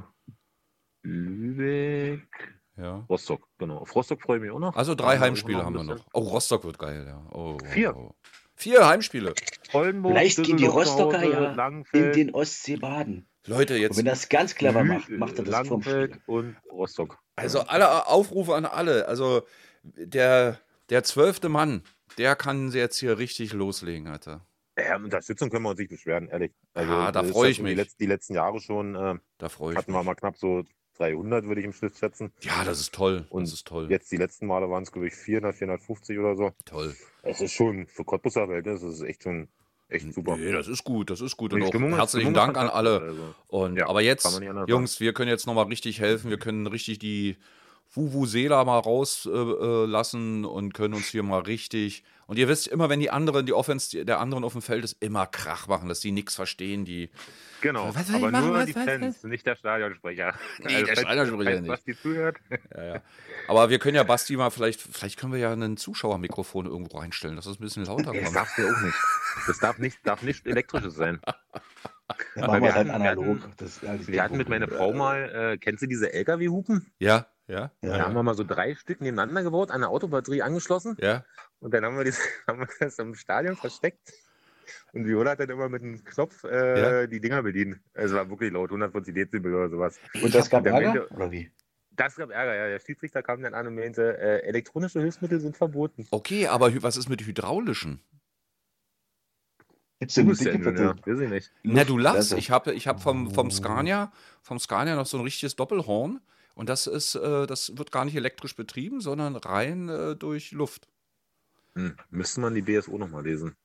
Lübeck, Ja. Rostock, genau. Auf Rostock freue ich mich auch noch. Also Da drei haben wir Heimspiele auch haben wir ein noch. bisschen. Oh, Rostock wird geil, ja. Oh, oh, Vier. Oh. Vier Heimspiele. Oldenburg, Vielleicht gehen die Düsseldorf zu Rostocker Hause, ja in Langenfeld, den Ostsee baden. Leute, Und jetzt, wenn das ganz clever Lü- macht, macht er das vom Langenfeld Spiel. und Rostock. also alle Aufrufe an alle. Also der, der zwölfte Mann, der kann jetzt hier richtig loslegen, Alter. Ja, Unterstützung können wir uns nicht beschweren, ehrlich. Also, Ja, da das ist freu ja ich schon mich. Die, letz-, die letzten Jahre schon äh, Da freue ich hatten wir mich. mal knapp so dreihundert, würde ich im Schnitt schätzen. Ja, das ist toll. Und Das ist toll. Jetzt die letzten Male waren es, glaube ich, vierhundert, vierhundertfünfzig oder so. Toll. Es ist schon, für Cottbuser Verhältnis ist es echt schon echt super. Nee, das ist gut, das ist gut. Und Und die auch Stimmung ist- herzlichen Stimmung ist Dank an fantastisch, alle. also. Und, Ja, aber kann jetzt, man nicht anders Jungs, wir können jetzt nochmal richtig helfen. Wir können richtig die Vuvuzela mal rauslassen äh, lassen und können uns hier mal richtig. Und ihr wisst immer, wenn die anderen, die Offense der anderen auf dem Feld ist, immer Krach machen, dass die nichts verstehen. Die, Genau, Was soll ich aber machen? nur Was- die was- Fans, nicht der Stadionsprecher. Nee, der falls- Stadionsprecher falls nicht. Basti zuhört. ja, ja. Aber wir können ja Basti mal vielleicht, vielleicht können wir ja ein Zuschauermikrofon irgendwo einstellen, dass es ein bisschen lauter Das kommt. darfst du ja auch nicht. Das darf nicht, darf nicht elektrisches sein. Ja, Weil machen wir wir halt hatten- wir analog. hatten- Das ist alles Wir hatten mit meiner Frau mal, äh, kennst du diese L K W-Hupen? Ja, ja, Ja. Da haben wir mal so drei Stück nebeneinander gebaut, an eine Autobatterie angeschlossen. ja. Und dann haben wir, das, haben wir das im Stadion versteckt. Und Viola hat dann immer mit einem Knopf äh, Ja. die Dinger bedient. Es war wirklich laut, hundertvierzig Dezibel oder sowas. Und das gab Der Ärger? meinte- Oder wie? Das gab Ärger, ja. Der Schiedsrichter kam dann an und meinte, äh, elektronische Hilfsmittel sind verboten. Okay, aber hy- was ist mit hydraulischen? Gibt's Du denn bist ja dicke nun, ja. Bitte? Weiß ich nicht. Na, du lachst. Luftflasche. Ich habe ich hab vom, vom Scania, vom Scania noch so ein richtiges Doppelhorn. Und das ist, äh, das wird gar nicht elektrisch betrieben, sondern rein äh, durch Luft. Hm. Müsste man die B S O nochmal lesen.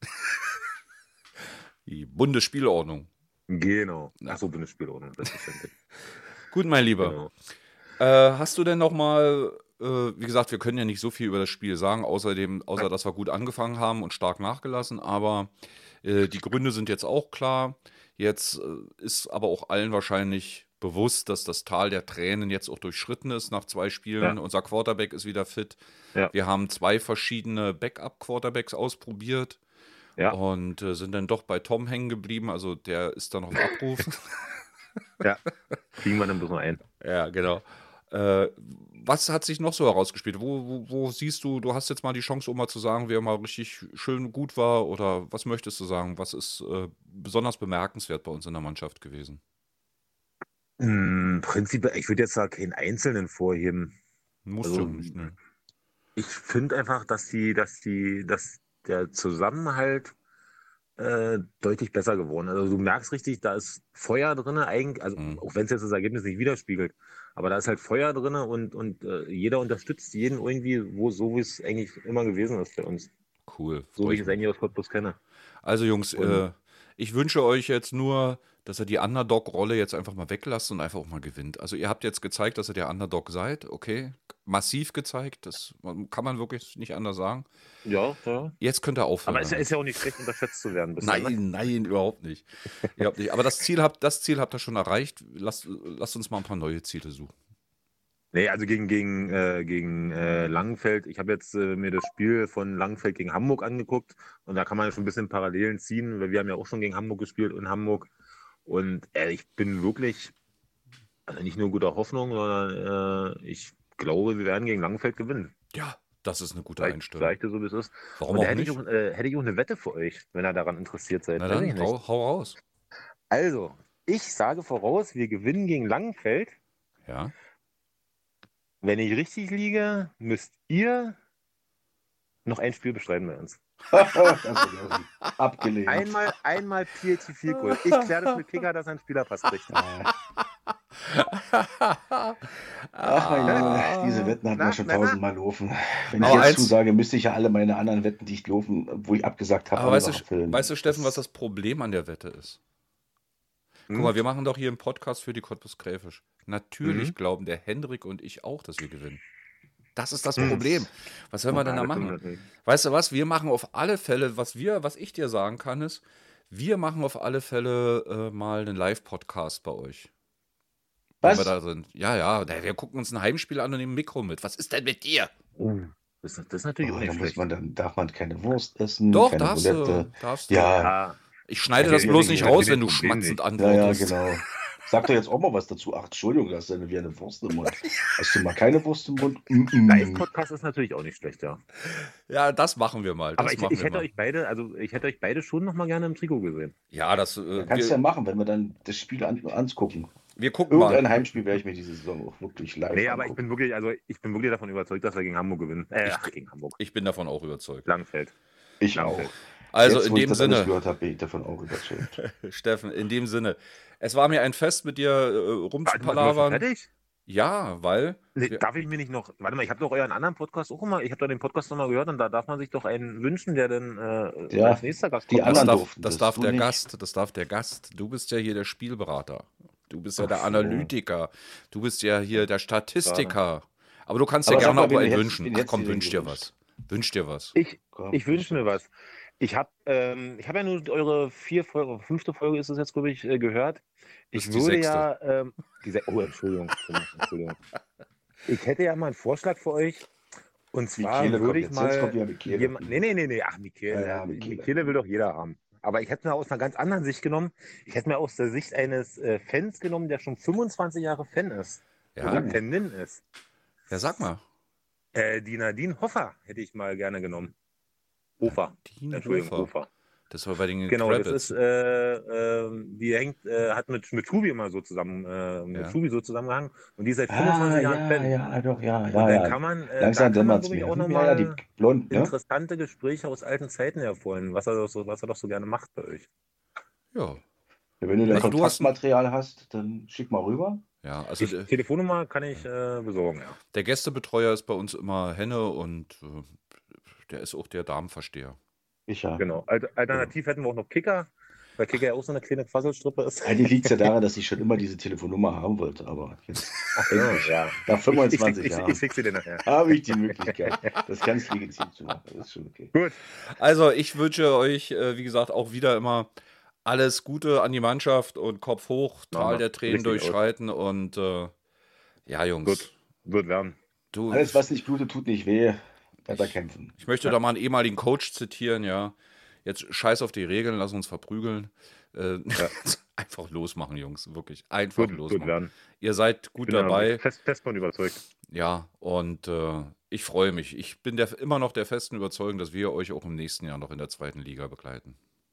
Die Bundesspielordnung. Genau. Ja. Achso, Bundesspielordnung, selbstverständlich. Gut, mein Lieber. Genau. Äh, hast du denn noch mal, äh, wie gesagt, wir können ja nicht so viel über das Spiel sagen, außerdem, außer dass wir gut angefangen haben und stark nachgelassen, aber äh, die Gründe sind jetzt auch klar. Jetzt äh, ist aber auch allen wahrscheinlich bewusst, dass das Tal der Tränen jetzt auch durchschritten ist nach zwei Spielen. Ja. Unser Quarterback ist wieder fit. Ja. Wir haben zwei verschiedene Backup-Quarterbacks ausprobiert Ja. und äh, sind dann doch bei Tom hängen geblieben. Also der ist dann auf Abruf. Ja. Kriegen wir dann bloß noch ein. Ja, genau. Äh, was hat sich noch so herausgespielt? Wo, wo, wo siehst du, du hast jetzt mal die Chance, um mal zu sagen, wer mal richtig schön gut war, oder was möchtest du sagen? Was ist äh, besonders bemerkenswert bei uns in der Mannschaft gewesen? Hm, prinzipiell, ich würde jetzt da keinen Einzelnen vorheben. Musst Also, du nicht, ne? Ich finde einfach, dass die, dass die, dass der Zusammenhalt äh, deutlich besser geworden ist. Also du merkst richtig, da ist Feuer drin, eigentlich, also Mhm. auch wenn es jetzt das Ergebnis nicht widerspiegelt, aber da ist halt Feuer drin und, und äh, jeder unterstützt jeden irgendwie, wo so wie es eigentlich immer gewesen ist für uns. Cool. So freu wie ich ich es mich. eigentlich aus Cottbus kenne. Also Jungs, Und- äh, ich wünsche euch jetzt nur, dass ihr die Underdog-Rolle jetzt einfach mal weglasst und einfach auch mal gewinnt. Also ihr habt jetzt gezeigt, dass ihr der Underdog seid, okay? Massiv gezeigt, das kann man wirklich nicht anders sagen. Ja, ja. Jetzt könnt ihr aufhören. Aber es ist ja- ist ja auch nicht schlecht, unterschätzt zu werden. bisher, ne? Nein, nein, überhaupt nicht. überhaupt nicht. Aber das Ziel, habt, das Ziel habt ihr schon erreicht. Lasst, lasst uns mal ein paar neue Ziele suchen. Nee, also gegen, gegen, äh, gegen äh, Langenfeld. Ich habe jetzt äh, mir das Spiel von Langenfeld gegen Hamburg angeguckt und da kann man ja schon ein bisschen Parallelen ziehen, weil wir haben ja auch schon gegen Hamburg gespielt in Hamburg. Und äh, ich bin wirklich, also nicht nur guter Hoffnung, sondern äh, ich glaube, wir werden gegen Langenfeld gewinnen. Ja, das ist eine gute Sag ich, Einstellung. sag ich dir so, wie es ist. Warum Und da auch hätte ich nicht? auch, äh, hätte ich auch eine Wette für euch, wenn ihr daran interessiert seid. Na Weiß ich dann, nicht. hau, hau raus. Also, ich sage voraus, wir gewinnen gegen Langenfeld. Ja. Wenn ich richtig liege, müsst ihr noch ein Spiel bestreiten bei uns. Abgelehnt. Einmal, einmal P L T Field Goal. Ich kläre das mit Kicker, dass er einen Spielerpass kriegt. Ach mein Junge, diese Wetten hatten Na, wir schon na, na. tausendmal laufen. Wenn ich Aber jetzt eins- zusage, müsste ich ja alle meine anderen Wetten, die ich laufen, wo ich abgesagt habe, Aber alle weißt noch du, erfüllen. weißt du, Steffen, was das Problem an der Wette ist? Guck Hm? mal, wir machen doch hier einen Podcast für die Cottbus Gräfisch. Natürlich Mhm. glauben der Hendrik und ich auch, dass wir gewinnen. Das ist das Hm. Problem. Was sollen wir denn da Ja, das machen? stimmt. Weißt du was? Wir machen auf alle Fälle, was wir, was ich dir sagen kann, ist, wir machen auf alle Fälle äh, mal einen Live-Podcast bei euch. Wenn Was? wir da sind. Ja, ja. na, Wir gucken uns ein Heimspiel an und nehmen ein Mikro mit. Was ist denn mit dir? Das, das ist natürlich Oh, auch da nicht muss schlecht. man, dann darf man keine Wurst essen, Doch, keine darfst Roulette. du. Darfst du. Ja, Ja, Ich schneide Ja, das wir- bloß wir- nicht wir- raus, wir- wenn du das Problem schmatzend nicht. ja, ja, antwortest. genau. Sag doch jetzt auch mal was dazu. Ach, Entschuldigung, du hast ja wie eine Wurst im Mund. Hast du mal keine Wurst im Mund? Mm -mm. Live-Podcast ist natürlich auch nicht schlecht, ja. Ja, das machen wir mal. Das Aber ich, machen ich wir hätte mal. euch beide, also ich hätte euch beide schon noch mal gerne im Trikot gesehen. Ja, das. Äh, Ja, kannst du ja wir, machen, wenn wir dann das Spiel an, angucken. wir gucken Irgendein mal. Heimspiel werde ich mir diese Saison auch wirklich live Nee, aber ich angucken. bin wirklich, also ich bin wirklich davon überzeugt, dass wir gegen Hamburg gewinnen. Äh, ach, gegen Hamburg. Ich bin davon auch überzeugt. Langfeld. Ich auch. Langfeld. Also Jetzt, in wo ich dem das alles Sinne, gehört habe, bin ich davon auch überzeugt. Steffen, in dem Sinne. Es war mir ein Fest, mit dir äh, Warte mal, du bist rumzupalavern. fertig? Ja, weil. Nee, wir- darf ich mir nicht noch, warte mal, ich habe doch euren anderen Podcast auch immer, ich habe doch den Podcast nochmal gehört und da darf man sich doch einen wünschen, der dann äh, Ja, als nächster Gast die kommt. Das anderen darf, durften das das, darf du der nicht. Gast, das darf der Gast. Du bist ja hier der Spielberater. Du bist ja Ach der so. Analytiker. Du bist ja hier der Statistiker. Aber du kannst Aber dir sag gerne mal, auch wen einen hättest- wünschen. wen Ach hättest komm, du denn wünsch dir gewünscht? was. Wünsch dir was. Ich, Komm, ich wünsche mir was. Ich habe ähm, ich hab ja nur eure vier Folge, fünfte Folge ist es jetzt, glaube ich, äh, gehört. Ich ist die würde sechste. ja, ähm, die Se oh, Entschuldigung, Entschuldigung, Entschuldigung. Ich hätte ja mal einen Vorschlag für euch. Und zwar Michele würde kommt ich jetzt. mal. Jetzt kommt wieder Michele. jemand- nee, nee, nee, nee, ach, Michele. Ja, ja, Michele. Michele. will doch jeder haben. Aber ich hätte mir aus einer ganz anderen Sicht genommen. Ich hätte mir aus der Sicht eines äh, Fans genommen, der schon fünfundzwanzig Jahre Fan ist. Ja, Oder Fanin ist. ja, sag mal. Äh, die Nadine Hoffer hätte ich mal gerne genommen. Hofer. Nadine Entschuldigung, Hofer. Hofer. Das war bei den Genau, Credits. das ist, äh, äh, die hängt, äh, hat mit, mit Schubi immer so zusammen, äh, mit Ja. Schubi so zusammengehangen und die ist seit Ah, fünfundzwanzig Jahren ja, Fan. ja, doch, ja, Und ja, dann ja. kann man, äh, Langsam da kann man dämmert's wirklich mir. auch Ja, nochmal ja, die blond, ne? interessante Gespräche aus alten Zeiten hervorholen, was er doch so, was er doch so gerne macht bei euch. Ja, Ja, wenn du da Also du hast ein- Kontaktmaterial hast, dann schick mal rüber. ja. Also Die der, Telefonnummer kann ich äh, besorgen, ja. der Gästebetreuer ist bei uns immer Henne und äh, der ist auch der Damenversteher. Ich ja. Genau. Al- Alternativ hätten wir auch noch Kicker, weil Kicker ja auch so eine kleine Quasselstrippe ist. Eigentlich liegt es ja daran, dass ich schon immer diese Telefonnummer haben wollte, aber jetzt Ach, ja, ja. nach fünfundzwanzig ich, ich, ich, Jahren ich fixe dir nachher. habe ich die Möglichkeit, das ganz legitim zu machen. Das ist schon okay. Gut. Also ich wünsche euch, äh, wie gesagt, auch wieder immer alles Gute an die Mannschaft und Kopf hoch, Tal Ja, der Tränen richtig aus. durchschreiten und äh, ja, Jungs, Gut. Wird werden. du, Alles, was nicht blutet, tut nicht weh. Weiter kämpfen. ich möchte da mal einen ehemaligen Coach zitieren, ja. Jetzt scheiß auf die Regeln, lass uns verprügeln. Äh, einfach losmachen, Jungs, wirklich. Einfach Gut, losmachen. gut werden. Ihr seid gut Bin da dabei. Fest, fest von überzeugt. Ja, und äh, ich freue mich. Ich bin der, immer noch der festen Überzeugung, dass wir euch auch im nächsten Jahr noch in der zweiten Liga begleiten.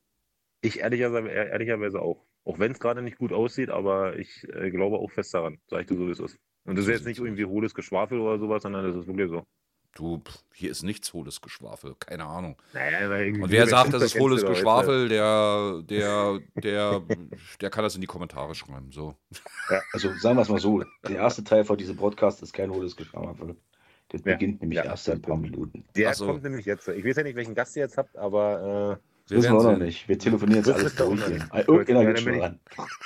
Ich ehrlicherweise, ehrlicherweise auch. Auch wenn es gerade nicht gut aussieht, aber ich äh, glaube auch fest daran. Sag ich dir so, wie es ist. Und das ist So jetzt nicht sieht's irgendwie hohles Geschwafel oder sowas, sondern das ist wirklich so. Du, pff, hier ist nichts hohles Geschwafel, keine Ahnung. Naja, weil Und wer sagt, das ist kennst hohles du doch jetzt, Geschwafel, der, der, der, der kann das in die Kommentare schreiben. So. Also sagen wir es mal so, der erste Teil von diesem Podcast ist kein hohles Geschwafel. Das Ja. beginnt nämlich Ja, erst in ein paar Minuten. Der Ach so. kommt nämlich jetzt. Ich weiß ja nicht, welchen Gast ihr jetzt habt, aber Das wissen wir werden's auch noch sehen. nicht. Wir telefonieren jetzt Das alles wisst ihr auch durch noch hier. nicht. Ah, Irgendeiner Gut, geht ja, schon dann ran.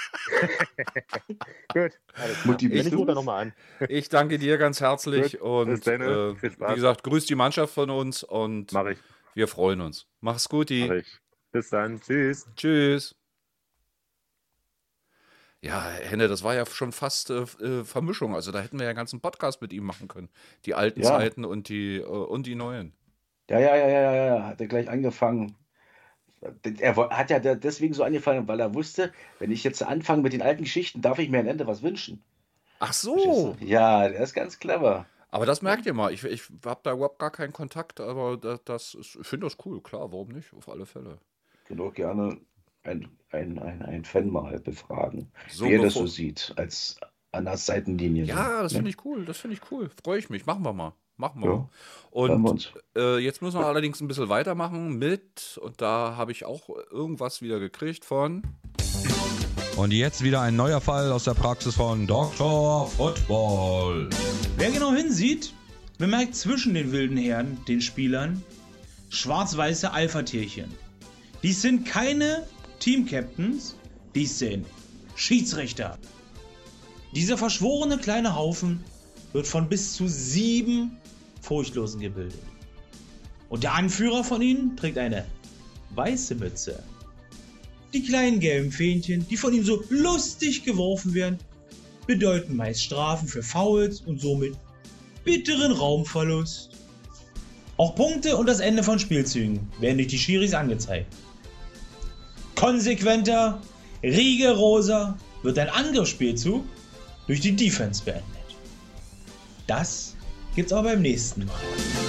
äh, gut. Alles klar. Mutti, Wenn bist ich du? rufe dann nochmal an. Ich danke dir ganz herzlich Gut, und bis dann, äh, viel Spaß. wie gesagt, grüß die Mannschaft von uns und Mach ich. wir freuen uns. Mach's gut, Mach ich. Bis dann. Tschüss. Tschüss. Ja, Henne, das war ja schon fast äh, äh, Vermischung. Also da hätten wir ja einen ganzen Podcast mit ihm machen können. Die alten Ja. Zeiten und die, äh, und die neuen. Ja, ja, ja, ja, ja, ja, hat er gleich angefangen. Er wo- hat ja da- deswegen so angefangen, weil er wusste, wenn ich jetzt anfange mit den alten Geschichten, darf ich mir am Ende was wünschen. Ach Verstehst so. du? Ja, der ist ganz clever. Aber das merkt ihr mal. Ich, ich habe da überhaupt gar keinen Kontakt, aber das, das ist, ich finde das cool. Klar, warum nicht? Auf alle Fälle. Können auch gerne ein, ein, ein, ein Fan mal befragen, So, wie er das bevor- so sieht, als an der Seitenlinie. so, Ja, das ne? finde ich cool. Das finde ich cool. Freue ich mich. Machen wir mal. Machen wir Ja, mal. Hören wir Und uns. äh, jetzt müssen wir allerdings ein bisschen weitermachen mit, und da habe ich auch irgendwas wieder gekriegt von. Und jetzt wieder ein neuer Fall aus der Praxis von Doktor Football. Wer genau hinsieht, bemerkt zwischen den wilden Herden, den Spielern, schwarz-weiße Alpha-Tierchen. Dies sind keine Team-Captains, dies sind Schiedsrichter. Dieser verschworene kleine Haufen wird von bis zu sieben Furchtlosen gebildet. Und der Anführer von ihnen trägt eine weiße Mütze. Die kleinen gelben Fähnchen, die von ihm so lustig geworfen werden, bedeuten meist Strafen für Fouls und somit bitteren Raumverlust. Auch Punkte und das Ende von Spielzügen werden durch die Schiris angezeigt. Konsequenter, rigoroser wird ein Angriffsspielzug durch die Defense beendet. Das gibt's auch beim nächsten Mal.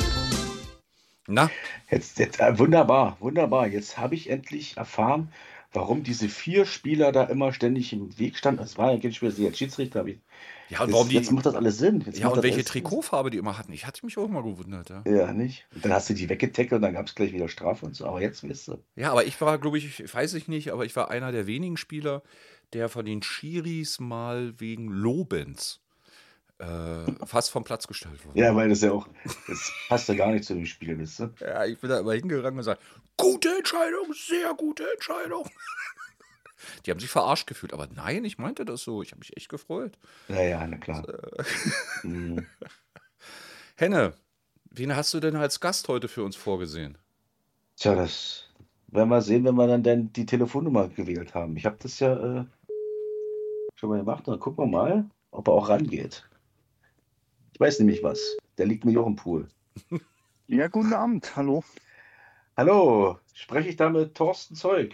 Na, Jetzt, jetzt, äh, wunderbar, wunderbar. Jetzt habe ich endlich erfahren, warum diese vier Spieler da immer ständig im Weg standen. Das war ja kein Spiel, sie als Schiedsrichter. Aber ich, ja, und jetzt, warum die. jetzt macht das alles Sinn. Jetzt Ja, macht und das welche alles Sinn. Trikotfarbe die immer hatten. Ich hatte mich auch immer gewundert, ja. Ja, nicht? Und dann hast du die weggetackelt und dann gab es gleich wieder Strafe und so. Aber jetzt weißt du. Ja, aber ich war, glaube ich, ich weiß ich nicht, aber ich war einer der wenigen Spieler, der von den Schiris mal wegen Lobens äh, fast vom Platz gestellt wurde. Ja, weil das ja auch, das passt ja gar nicht zu dem Spiel, weißt du? Ja, ich bin da immer hingegangen und gesagt, gute Entscheidung, sehr gute Entscheidung. Die haben sich verarscht gefühlt, aber nein, ich meinte das so. Ich habe mich echt gefreut. Ja, ja, na klar. Mhm. Henne, wen hast du denn als Gast heute für uns vorgesehen? Tja, das werden wir sehen, wenn wir dann denn die Telefonnummer gewählt haben. Ich habe das ja äh, schon mal gemacht. Dann gucken wir mal, ob er auch rangeht. Ich weiß nämlich was. Der liegt mir auch im Pool. Ja, guten Abend, hallo. Hallo, spreche ich da mit Thorsten Zeug?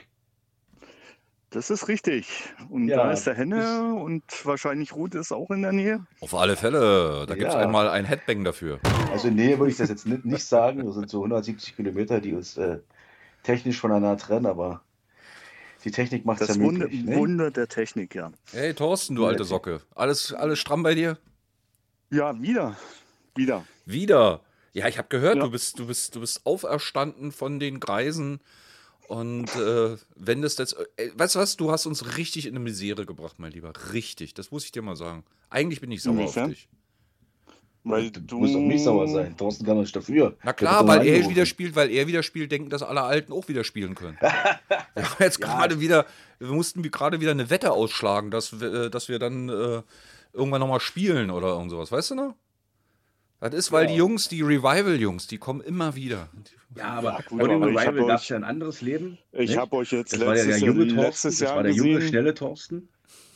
Das ist richtig. Und Ja, da ist der das- Henne und wahrscheinlich Ruth ist auch in der Nähe. Auf alle Fälle. Da gibt es Ja. einmal ein Headbang dafür. Also in Nähe würde ich das jetzt nicht, nicht sagen. Das sind so hundertsiebzig Kilometer, die uns äh, technisch voneinander trennen, aber die Technik macht es ja Das Wunder, möglich. Ne? Wunder der Technik, ja. Hey Thorsten, du alte Socke. Alles, alles stramm bei dir? Ja, wieder. Wieder. Wieder. Ja, ich habe gehört, Ja. du bist, du bist, du bist auferstanden von den Greisen und äh, wendest jetzt. Äh, weißt du was? Du hast uns richtig in eine Misere gebracht, mein Lieber. Richtig. Das muss ich dir mal sagen. Eigentlich bin ich sauer auf Inwiefern? dich. Weil Du du musst auf mich sauer sein. Thorsten kann doch nicht dafür. Na Der klar, wird doch weil mal er angerufen. wieder spielt, weil er wieder spielt, denken, dass alle Alten auch wieder spielen können. Wir haben jetzt gerade wieder, wir mussten wie gerade wieder eine Wette ausschlagen, dass wir, äh, dass wir dann äh, irgendwann nochmal spielen oder irgend sowas, weißt du noch? Das ist, weil die Jungs, die Revival-Jungs, die kommen immer wieder. Ja, aber gut, vor dem aber ich hab Revival gab es euch- ja ein anderes Leben. Ich nicht? habe euch jetzt Das war ja der letztes, junge Jahr, Thorsten, letztes das Jahr war der junge, gesehen. schnelle Thorsten.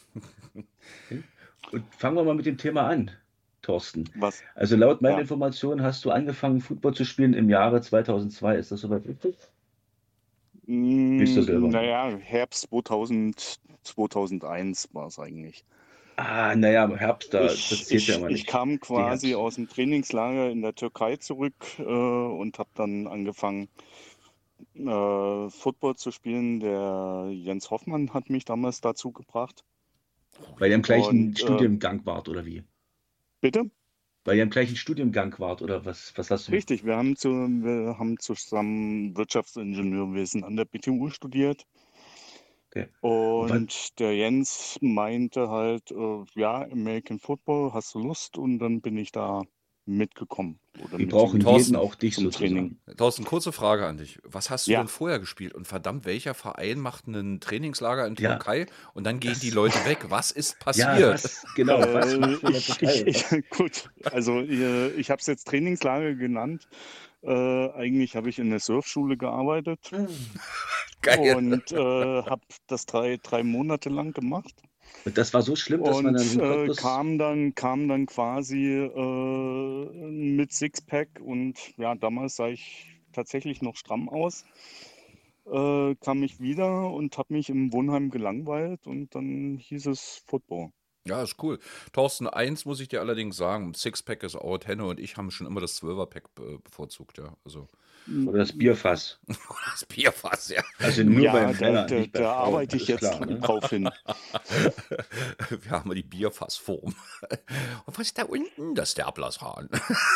Und fangen wir mal mit dem Thema an, Thorsten. Was? Also laut meinen Ja. Informationen hast du angefangen, Football zu spielen im Jahre zweitausendzwei. Ist das soweit richtig? Wisst ihr selber? Mm, Naja, Herbst zweitausend, zweitausendeins war es eigentlich. Ah, naja, im Herbst, da, ich, das zählt ich, ja immer ich nicht. kam quasi Herbst. aus dem Trainingslager in der Türkei zurück äh, und habe dann angefangen, äh, Football zu spielen. Der Jens Hoffmann hat mich damals dazu gebracht. Weil ihr im gleichen Und, äh, Studiengang wart, oder wie? Bitte? Weil ihr im gleichen Studiengang wart, oder was, was hast du? Richtig, wir haben, zu, wir haben zusammen Wirtschaftsingenieurwesen an der B T U studiert. Okay. Und der Jens meinte halt, äh, ja, American Football, hast du Lust? Und dann bin ich da mitgekommen. Oder Die mit brauchen ihm Thorsten, jeden, auch dich zum sozusagen. Training. Thorsten, kurze Frage an dich. Was hast du Ja. denn vorher gespielt? Und verdammt, welcher Verein macht ein Trainingslager in Ja. Türkei und dann gehen Das- die Leute weg? Was ist Ja, passiert? was, genau. Was Äh, macht ihr ich, Türkei? ich, ich, gut, also äh, ich habe es jetzt Trainingslager genannt. Äh, eigentlich habe ich in der Surfschule gearbeitet Geil. und äh, habe das drei, drei Monate lang gemacht. Und das war so schlimm, dass man dann Und im äh, Cottbus... kam dann, kam dann quasi äh, mit Sixpack und ja, damals sah ich tatsächlich noch stramm aus. Äh, kam ich wieder und habe mich im Wohnheim gelangweilt und dann hieß es Football. Ja, ist cool. Thorsten, eins muss ich dir allerdings sagen, Sixpack ist out. Henne und ich haben schon immer das Zwölfer-Pack äh, bevorzugt, ja. Also Oder das Bierfass. das Bierfass, ja. Also nur Ja, beim da, Männer, da, nicht bei da Frauen. arbeite ich ist jetzt klar, ne? drauf hin. Wir haben die Bierfassform. Und was ist da unten? Das ist der Ablasshahn.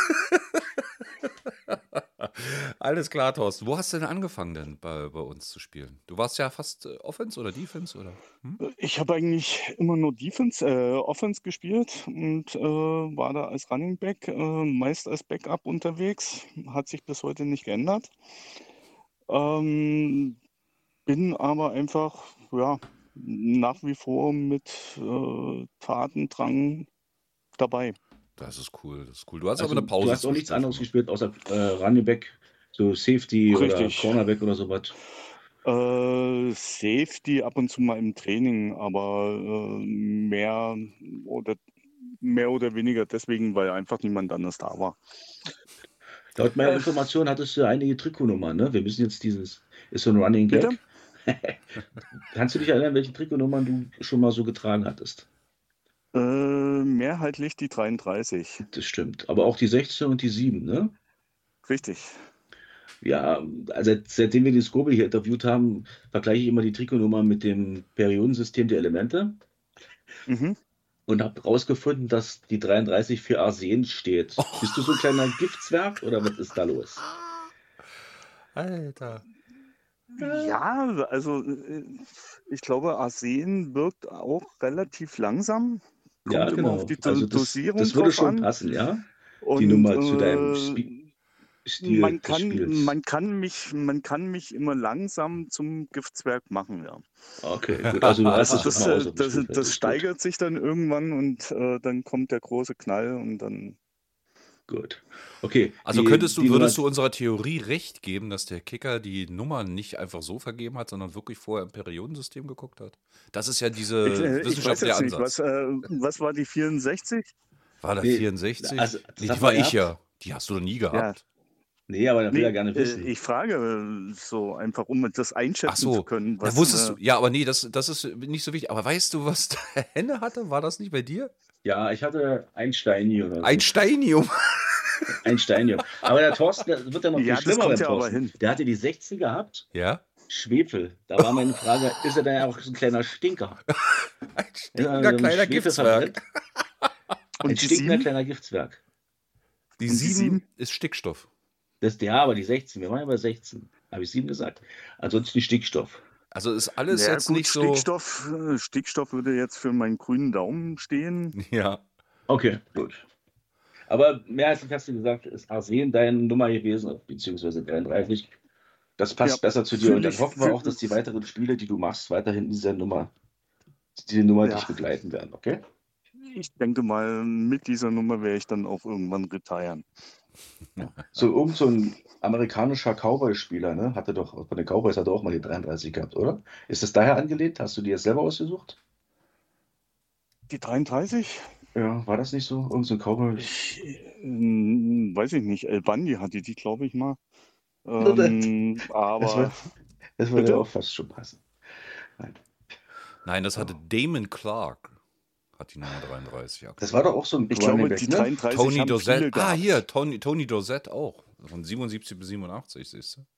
Alles klar, Thorsten. Wo hast du denn angefangen denn bei, bei uns zu spielen? Du warst ja fast äh, Offense oder Defense, oder? Hm? Ich habe eigentlich immer nur Defense, äh, Offense gespielt und äh, war da als Running Back, äh, meist als Backup unterwegs. Hat sich bis heute nicht geändert. Ähm, bin aber einfach, ja, nach wie vor mit äh, Tatendrang dabei. Das ist cool, das ist cool. Du hast Also, aber eine Pause du hast auch nichts zwischendurch anderes gemacht. gespielt, außer äh, Running Back, so Safety oder Richtig. Cornerback oder sowas. Äh, Safety ab und zu mal im Training, aber äh, mehr oder mehr oder weniger deswegen, weil einfach niemand anders da war. Laut meiner Information hattest du einige Trikotnummern, ne? Wir müssen jetzt dieses, ist so ein Running Gag. Bitte? Kannst du dich erinnern, welche Trikotnummern du schon mal so getragen hattest? Äh, mehrheitlich die dreiunddreißig. Das stimmt. Aber auch die sechzehn und die sieben, ne? Richtig. Ja, also seitdem wir die Scoby hier interviewt haben, vergleiche ich immer die Trikotnummer mit dem Periodensystem der Elemente Mhm. und habe herausgefunden, dass die dreiunddreißig für Arsen steht. Bist du so ein kleiner Giftzwerg oder was ist da los? Alter. Ja, also äh, ich glaube, Arsen wirkt auch relativ langsam. Kommt Ja, immer genau. auf die Do Also das, Dosierung das würde drauf schon an. passen, ja? Die Und Nummer zu deinem äh, Spi Stil man des kann, Spiels. man kann mich, man kann mich immer langsam zum Giftzwerg machen, ja. Okay, gut. Also du Also rastest das, immer aus äh, auf dem das, Spielfeld. das ist gut. steigert sich dann irgendwann und äh, dann kommt der große Knall und dann. Gut. Okay. Also die, könntest du, die würdest du Nummer, unserer Theorie recht geben, dass der Kicker die Nummern nicht einfach so vergeben hat, sondern wirklich vorher im Periodensystem geguckt hat? Das ist ja diese Ich, äh, ich weiß wissenschaftliche jetzt nicht, Ansatz. was, äh, was war die vierundsechzig? War das Nee, vierundsechzig? also, nee, das die hat war man ich gehabt. ja. Die hast du doch nie Ja. gehabt. Nee, aber dann will Nee, er gerne äh, wissen. ich frage äh, so einfach, um das Ach einschätzen zu so, können. da Was, wusstest äh, du. Ja, aber nee, das, das ist nicht so wichtig. Aber weißt du, was der Henne hatte? War das nicht bei dir? Ja, ich hatte ein Steini oder so. Ein Steinium. Ein Steinium. Aber der Thorsten, das wird ja noch viel Ja, das schlimmer kommt beim ja aber Thorsten. hin. Der hatte die sechzehn gehabt. Ja? Schwefel. Da war meine Frage, ist er denn auch so ein kleiner Stinker? Ein Ist er stinkender mit kleiner Schwefel Giftswerk. verbrennt? Und Ein die stinkender sieben? kleiner Giftswerk. Die Und die sieben sieben? ist Stickstoff. Das, ja, aber die sechzehn. Wir waren ja bei sechzehn. Habe ich sieben gesagt. Ansonsten Stickstoff. Also ist alles Ja, jetzt gut, nicht so. Stickstoff, äh, Stickstoff würde jetzt für meinen grünen Daumen stehen. Ja. Okay, gut. Aber mehrheitlich hast du gesagt, ist Arsen deine Nummer gewesen, beziehungsweise dreiunddreißig. Das passt Ja, besser zu dir. fühl Und dann ich- hoffen wir fühl- auch, dass die weiteren Spiele, die du machst, weiterhin diese Nummer, diese Nummer Ja. dich begleiten werden, okay? Ich denke mal, mit dieser Nummer werde ich dann auch irgendwann retiren. So, irgend so ein amerikanischer Cowboy-Spieler, ne? Hatte doch, von den Cowboys hat er auch mal die dreiunddreißig gehabt, oder? Ist das daher angelehnt? Hast du die jetzt selber ausgesucht? Die dreiunddreißig? Ja, war das nicht so? Irgend so ein Cowboy? Ich, äh, weiß ich nicht. El Bandi hatte die, glaube ich mal. Nur das. Ähm, Das, aber wird, das würde Bitte? auch fast schon passen. Nein. Nein, das hatte Damon Clark. Hat die Nummer dreiunddreißig. Das war doch auch so ein ich Running glaube, Back, die ne? dreiunddreißig Tony haben viele Dorsett. Ah, gehabt. hier, Tony, Tony Dorsett auch. Von siebenundsiebzig bis siebenundachtzig, siehst du?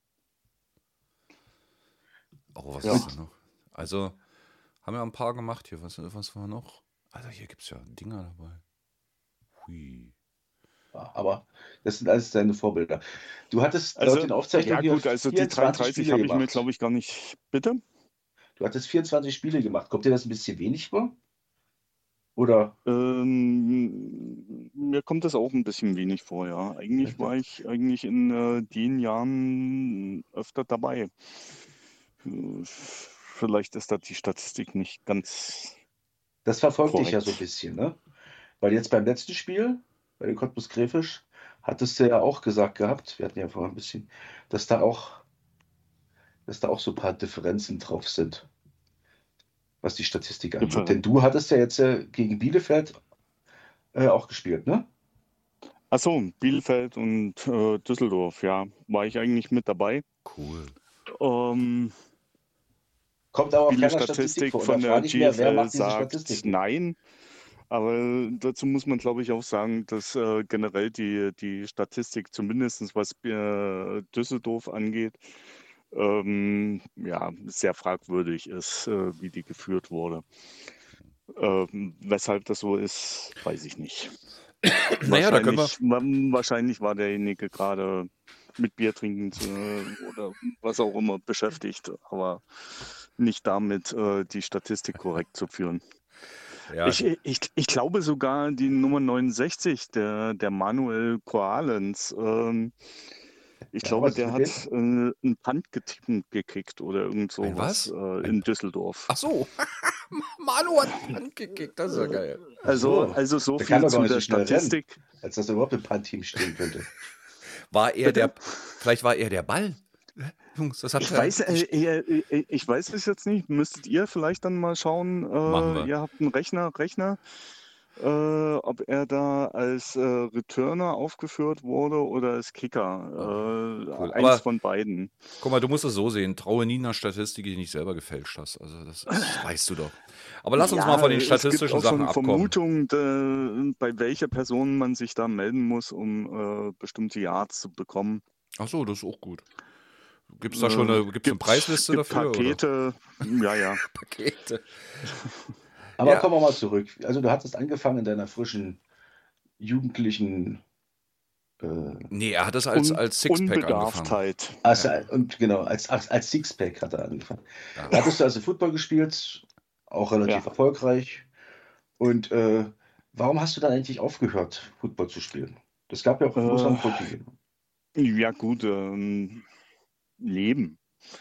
Oh, was Ja. ist denn noch? Also, haben wir ein paar gemacht hier. Was, was war noch? Also, hier gibt es ja Dinger dabei. Hui. Ja, aber das sind alles deine Vorbilder. Du hattest laut Also, den Aufzeichnungen ja hier gut, also die vierundzwanzig dreiunddreißig Spiele habe ich mir, gemacht. glaube ich, gar nicht. Bitte? Du hattest vierundzwanzig Spiele gemacht. Kommt dir das ein bisschen wenig vor? Oder? Ähm, mir kommt das auch ein bisschen wenig vor, ja. Eigentlich war ich eigentlich in äh, den Jahren öfter dabei. Äh, Vielleicht ist da die Statistik nicht ganz. Das verfolgt dich ja Korrekt. so ein bisschen, ne? Weil jetzt beim letzten Spiel, bei den Cottbus Gräfisch, hattest du ja auch gesagt gehabt, wir hatten ja vorher ein bisschen, dass da auch, dass da auch so ein paar Differenzen drauf sind. was die Statistik angeht. Denn du hattest ja jetzt äh, gegen Bielefeld äh, auch gespielt, ne? Achso, Bielefeld und äh, Düsseldorf, ja, war ich eigentlich mit dabei. Cool. Ähm, Kommt aber auf viele keiner Statistik Statistik vor. von Da der frage ich mich, wer G F L macht diese sagt Statistiken? nein. Aber dazu muss man, glaube ich, auch sagen, dass äh, generell die, die Statistik, zumindest was äh, Düsseldorf angeht, ähm, ja, sehr fragwürdig ist, äh, wie die geführt wurde. Ähm, weshalb das so ist, weiß ich nicht. Naja, da können wir. wahrscheinlich, wahrscheinlich war derjenige gerade mit Bier trinken äh, oder was auch immer beschäftigt, aber nicht damit, äh, die Statistik korrekt zu führen. Ja, Ich, ich, ich glaube sogar die Nummer neunundsechzig, der, der Manuel Koalens, ähm, ich Ja, glaube, was ist der mit hat äh, einen Punt getippt gekickt oder irgend Ein sowas was? äh, Ein- in Düsseldorf. Ach so. Manu hat angekickt, das ist ja geil. Also, so. also so Der kann viel doch gar zu nicht so der schnell rennen. Statistik. Als dass er überhaupt im Punt-Team stehen könnte. War er Bitte? der. Vielleicht war er der Ball. Jungs, das habt Ich ihr. weiß, äh, äh, äh, ich weiß es jetzt nicht. Müsstet ihr vielleicht dann mal schauen. Machen wir. Äh, ihr habt einen Rechner, Rechner, äh, ob er da als äh, Returner aufgeführt wurde oder als Kicker. Äh, cool. Eins Aber- von beiden. Guck mal, du musst es so sehen. Traue nie einer Statistik, die du nicht selber gefälscht hast. Also, das ist, weißt du doch. Aber lass uns Ja, mal von den es gibt statistischen auch Sachen schon abkommen. Vermutungen, äh, bei welcher Person man sich da melden muss, um äh, bestimmte Yards zu bekommen. Ach so, das ist auch gut. Gibt es da schon eine, gibt's eine Gibt- Preisliste gibt dafür? Pakete, ja, ja. Oder? Pakete. Aber Ja. kommen wir mal zurück. Also du hattest angefangen in deiner frischen, jugendlichen äh, Nee, er hat es als, Un als Sixpack angefangen. Unbedarftheit. also, und genau, als, als, als Sixpack hat er angefangen. Ja. Da hattest du also Football gespielt, auch relativ Ja. erfolgreich. Und äh, warum hast du dann eigentlich aufgehört, Football zu spielen? Das gab ja auch muss man einen Grund geben. Ja, gut, ähm, Leben.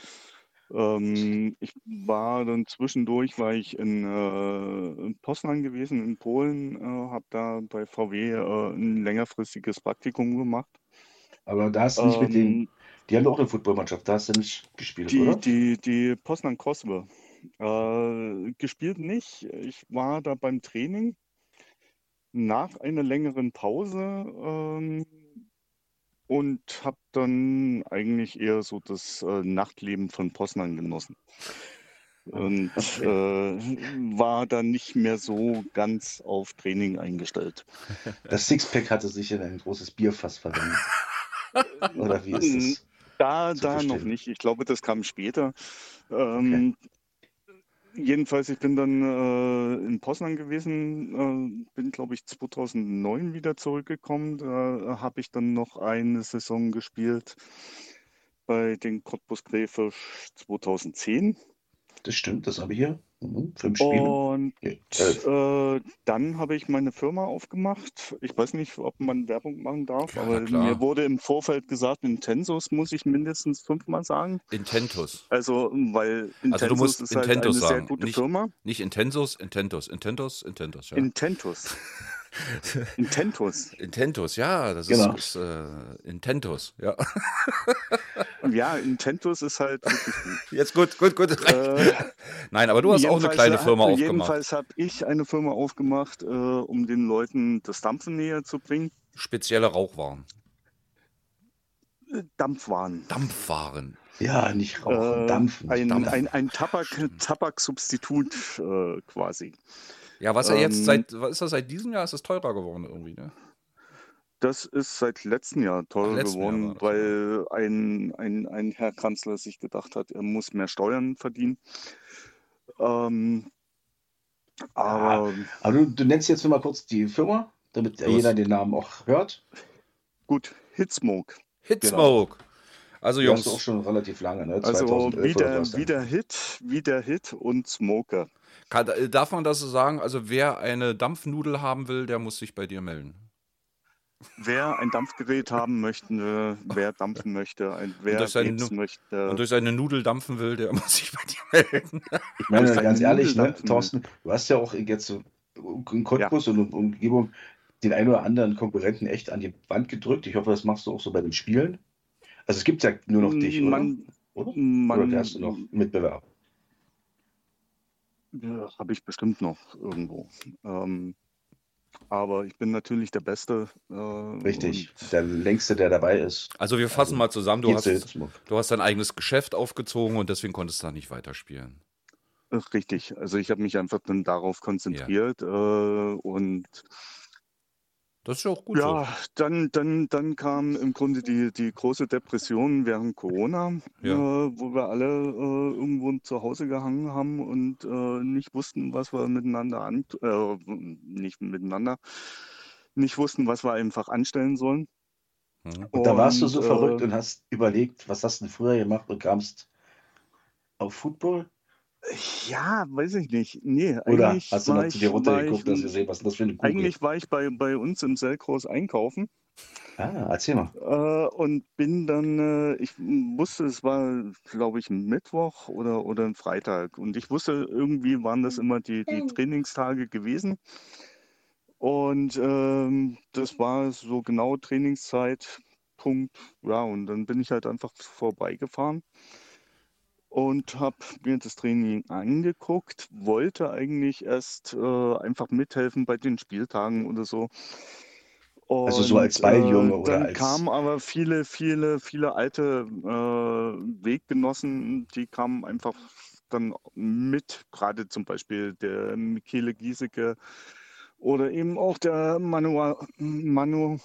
Ähm, ich war dann zwischendurch, war ich in, äh, in Poznań gewesen, in Polen, äh, habe da bei V W äh, ein längerfristiges Praktikum gemacht. Aber da hast du nicht mit Ähm, den, die haben doch auch eine Footballmannschaft, da hast du nicht gespielt, Die, oder? die, die Poznań Koswe. Äh, gespielt nicht. Ich war da beim Training nach einer längeren Pause ähm, und habe dann eigentlich eher so das äh, Nachtleben von Poznań genossen. Und Okay. äh, war dann nicht mehr so ganz auf Training eingestellt. Das Sixpack hatte sich in ein großes Bierfass verwandelt. Oder wie ist das? Da, zu da noch verstehen? nicht. Ich glaube, das kam später. Ähm, Jedenfalls, ich bin dann äh, in Poznań gewesen, äh, bin, glaube ich, zweitausendneun wieder zurückgekommen. Da habe ich dann noch eine Saison gespielt bei den Cottbus Crayfish zweitausendzehn. Das stimmt, das habe ich hier. Mhm. Fünf Spiele. Und Okay. Äh, äh, dann habe ich meine Firma aufgemacht. Ich weiß nicht, ob man Werbung machen darf, Ja, aber na klar. mir wurde im Vorfeld gesagt, Intensos muss ich mindestens fünfmal sagen. Intentus. Also, weil Intensos Also du musst ist halt Intentus eine sehr sagen. gute Nicht, Firma. nicht Intentus, Intentus, Intentus, Intentus, ja. Intentus. Intentus. Intentus, ja, das Genau. ist, ist äh, Intentus, ja. Ja, Intentus ist halt wirklich gut. Jetzt gut, gut, gut. Äh, Nein, aber du hast auch eine jedenfalls, kleine äh, Firma aufgemacht. Jedenfalls habe ich eine Firma aufgemacht, äh, um den Leuten das Dampfen näher zu bringen. Spezielle Rauchwaren. Äh, Dampfwaren. Dampfwaren. ja, nicht rauchen, Äh, dampfen. ein, Dampfen. ein, ein Tabak, Tabaksubstitut äh, quasi. Ja, was er jetzt Ähm, seit, was ist das seit diesem Jahr? Ist es teurer geworden irgendwie, ne? Das ist seit letztem Jahr teurer letzten Jahr geworden, war das, weil ein, ein, ein Herr Kanzler sich gedacht hat, er muss mehr Steuern verdienen. Ähm, aber Aber du, du nennst jetzt nur mal kurz die Firma, damit Los. jeder den Namen auch hört. gut, Hitsmoke. Hitsmoke. Also Die hast du auch Jungs, schon relativ lange, ne? Also zweitausendelf wie oder der, was dann. wie der Hit, wie der Hit und Smoker. kann, äh, darf man das so sagen? Also wer eine Dampfnudel haben will, der muss sich bei dir melden. Wer ein Dampfgerät haben möchte, wer dampfen möchte, ein, wer durch seinen Krebs Nu- möchte. Und durch seine Nudel dampfen will, der muss sich bei dir melden. Ich meine, Durch ganz eine ehrlich, Nudel ne, dampfen. Thorsten, du hast ja auch jetzt so in Cottbus und Umgebung den einen oder anderen Konkurrenten echt an die Wand gedrückt. Ich hoffe, das machst du auch so bei den Spielen. Also es gibt ja nur noch dich, oder? man, Oder? man, Oder hast du noch Mitbewerber? Ja, habe ich bestimmt noch irgendwo. Ähm, aber ich bin natürlich der Beste. Äh, Richtig. und Der längste, der dabei ist. Also wir fassen Also, mal zusammen, du geht hast, zu Hildesmuck. du hast dein eigenes Geschäft aufgezogen und deswegen konntest du da nicht weiterspielen. äh, richtig. Also ich habe mich einfach dann darauf konzentriert. Äh, und Das ist ja auch gut so. ja, dann, dann, dann kam im Grunde die, die große Depression während Corona, Ja. äh, wo wir alle äh, irgendwo zu Hause gehangen haben und äh, nicht wussten, was wir miteinander an, äh, nicht miteinander, nicht wussten, was wir einfach anstellen sollen. Mhm. Und da warst du so Und, verrückt äh, und hast überlegt, was hast du denn früher gemacht und kamst auf Football? Ja, weiß ich nicht. Nee, Oder eigentlich hast du war noch zu dir ich, war ich, runtergeguckt und hast gesehen, was ist das für eine Kugel? eigentlich war ich bei, bei uns im Selkros einkaufen. Ah, erzähl mal. Äh, und bin dann, äh, ich wusste, es war, glaube ich, ein Mittwoch oder, oder ein Freitag. Und ich wusste, irgendwie waren das immer die, die Trainingstage gewesen. Und ähm, das war so genau Trainingszeitpunkt. Ja, und dann bin ich halt einfach vorbeigefahren und habe mir das Training angeguckt, wollte eigentlich erst äh, einfach mithelfen bei den Spieltagen oder so. Also so als Und Balljunge äh, oder dann als. kamen aber viele, viele, viele alte äh, Weggenossen, die kamen einfach dann mit, gerade zum Beispiel der Michele Giesecke oder eben auch der Manu, Manu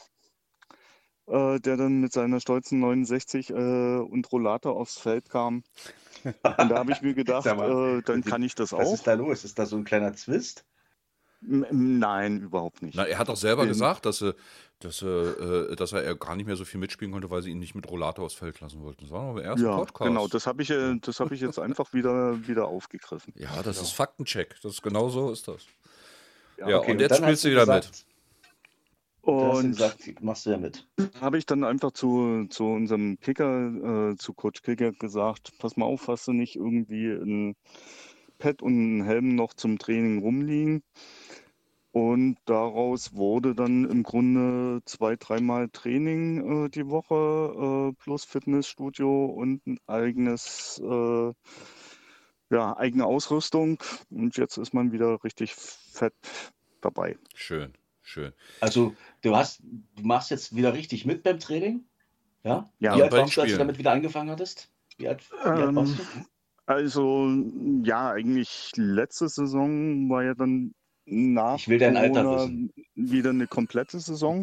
äh, der dann mit seiner stolzen neunundsechzig äh, und Rollator aufs Feld kam. Und da habe ich mir gedacht, Sag mal, äh, dann kann ich das was ist auch. da los? Ist da so ein kleiner Zwist? M- Nein, überhaupt nicht. Na, er hat doch selber Ähm, gesagt, dass, er, dass, er, äh, dass er gar nicht mehr so viel mitspielen konnte, weil sie ihn nicht mit Rollator aufs Feld lassen wollten. Das war noch der erste Ja, Podcast. genau, das habe ich, äh, das habe ich jetzt einfach wieder, wieder aufgegriffen. Ja, das ist Faktencheck. Das ist genau so ist das. Ja, Ja, Okay, und jetzt dann spielst hast du du wieder gesagt, mit. und dann hast du Und gesagt, machst du ja mit. habe ich dann einfach zu, zu unserem Kicker, äh, zu Coach Kicker gesagt, pass mal auf, hast du nicht irgendwie ein Pad und einen Helm noch zum Training rumliegen? Und daraus wurde dann im Grunde zwei, dreimal Training äh, die Woche äh, plus Fitnessstudio und ein eigenes, äh, ja, eigene Ausrüstung. Und jetzt ist man wieder richtig fett dabei. Schön, schön. Also du hast, du machst jetzt wieder richtig mit beim Training? Ja? Ja. Wie Ja, alt bei den warst du, als du Spielen. damit wieder angefangen hattest? Wie alt, wie alt warst du? Ähm, also, ja, eigentlich letzte Saison war ja dann nach Ich will dein Alter Corona wissen. wieder eine komplette Saison,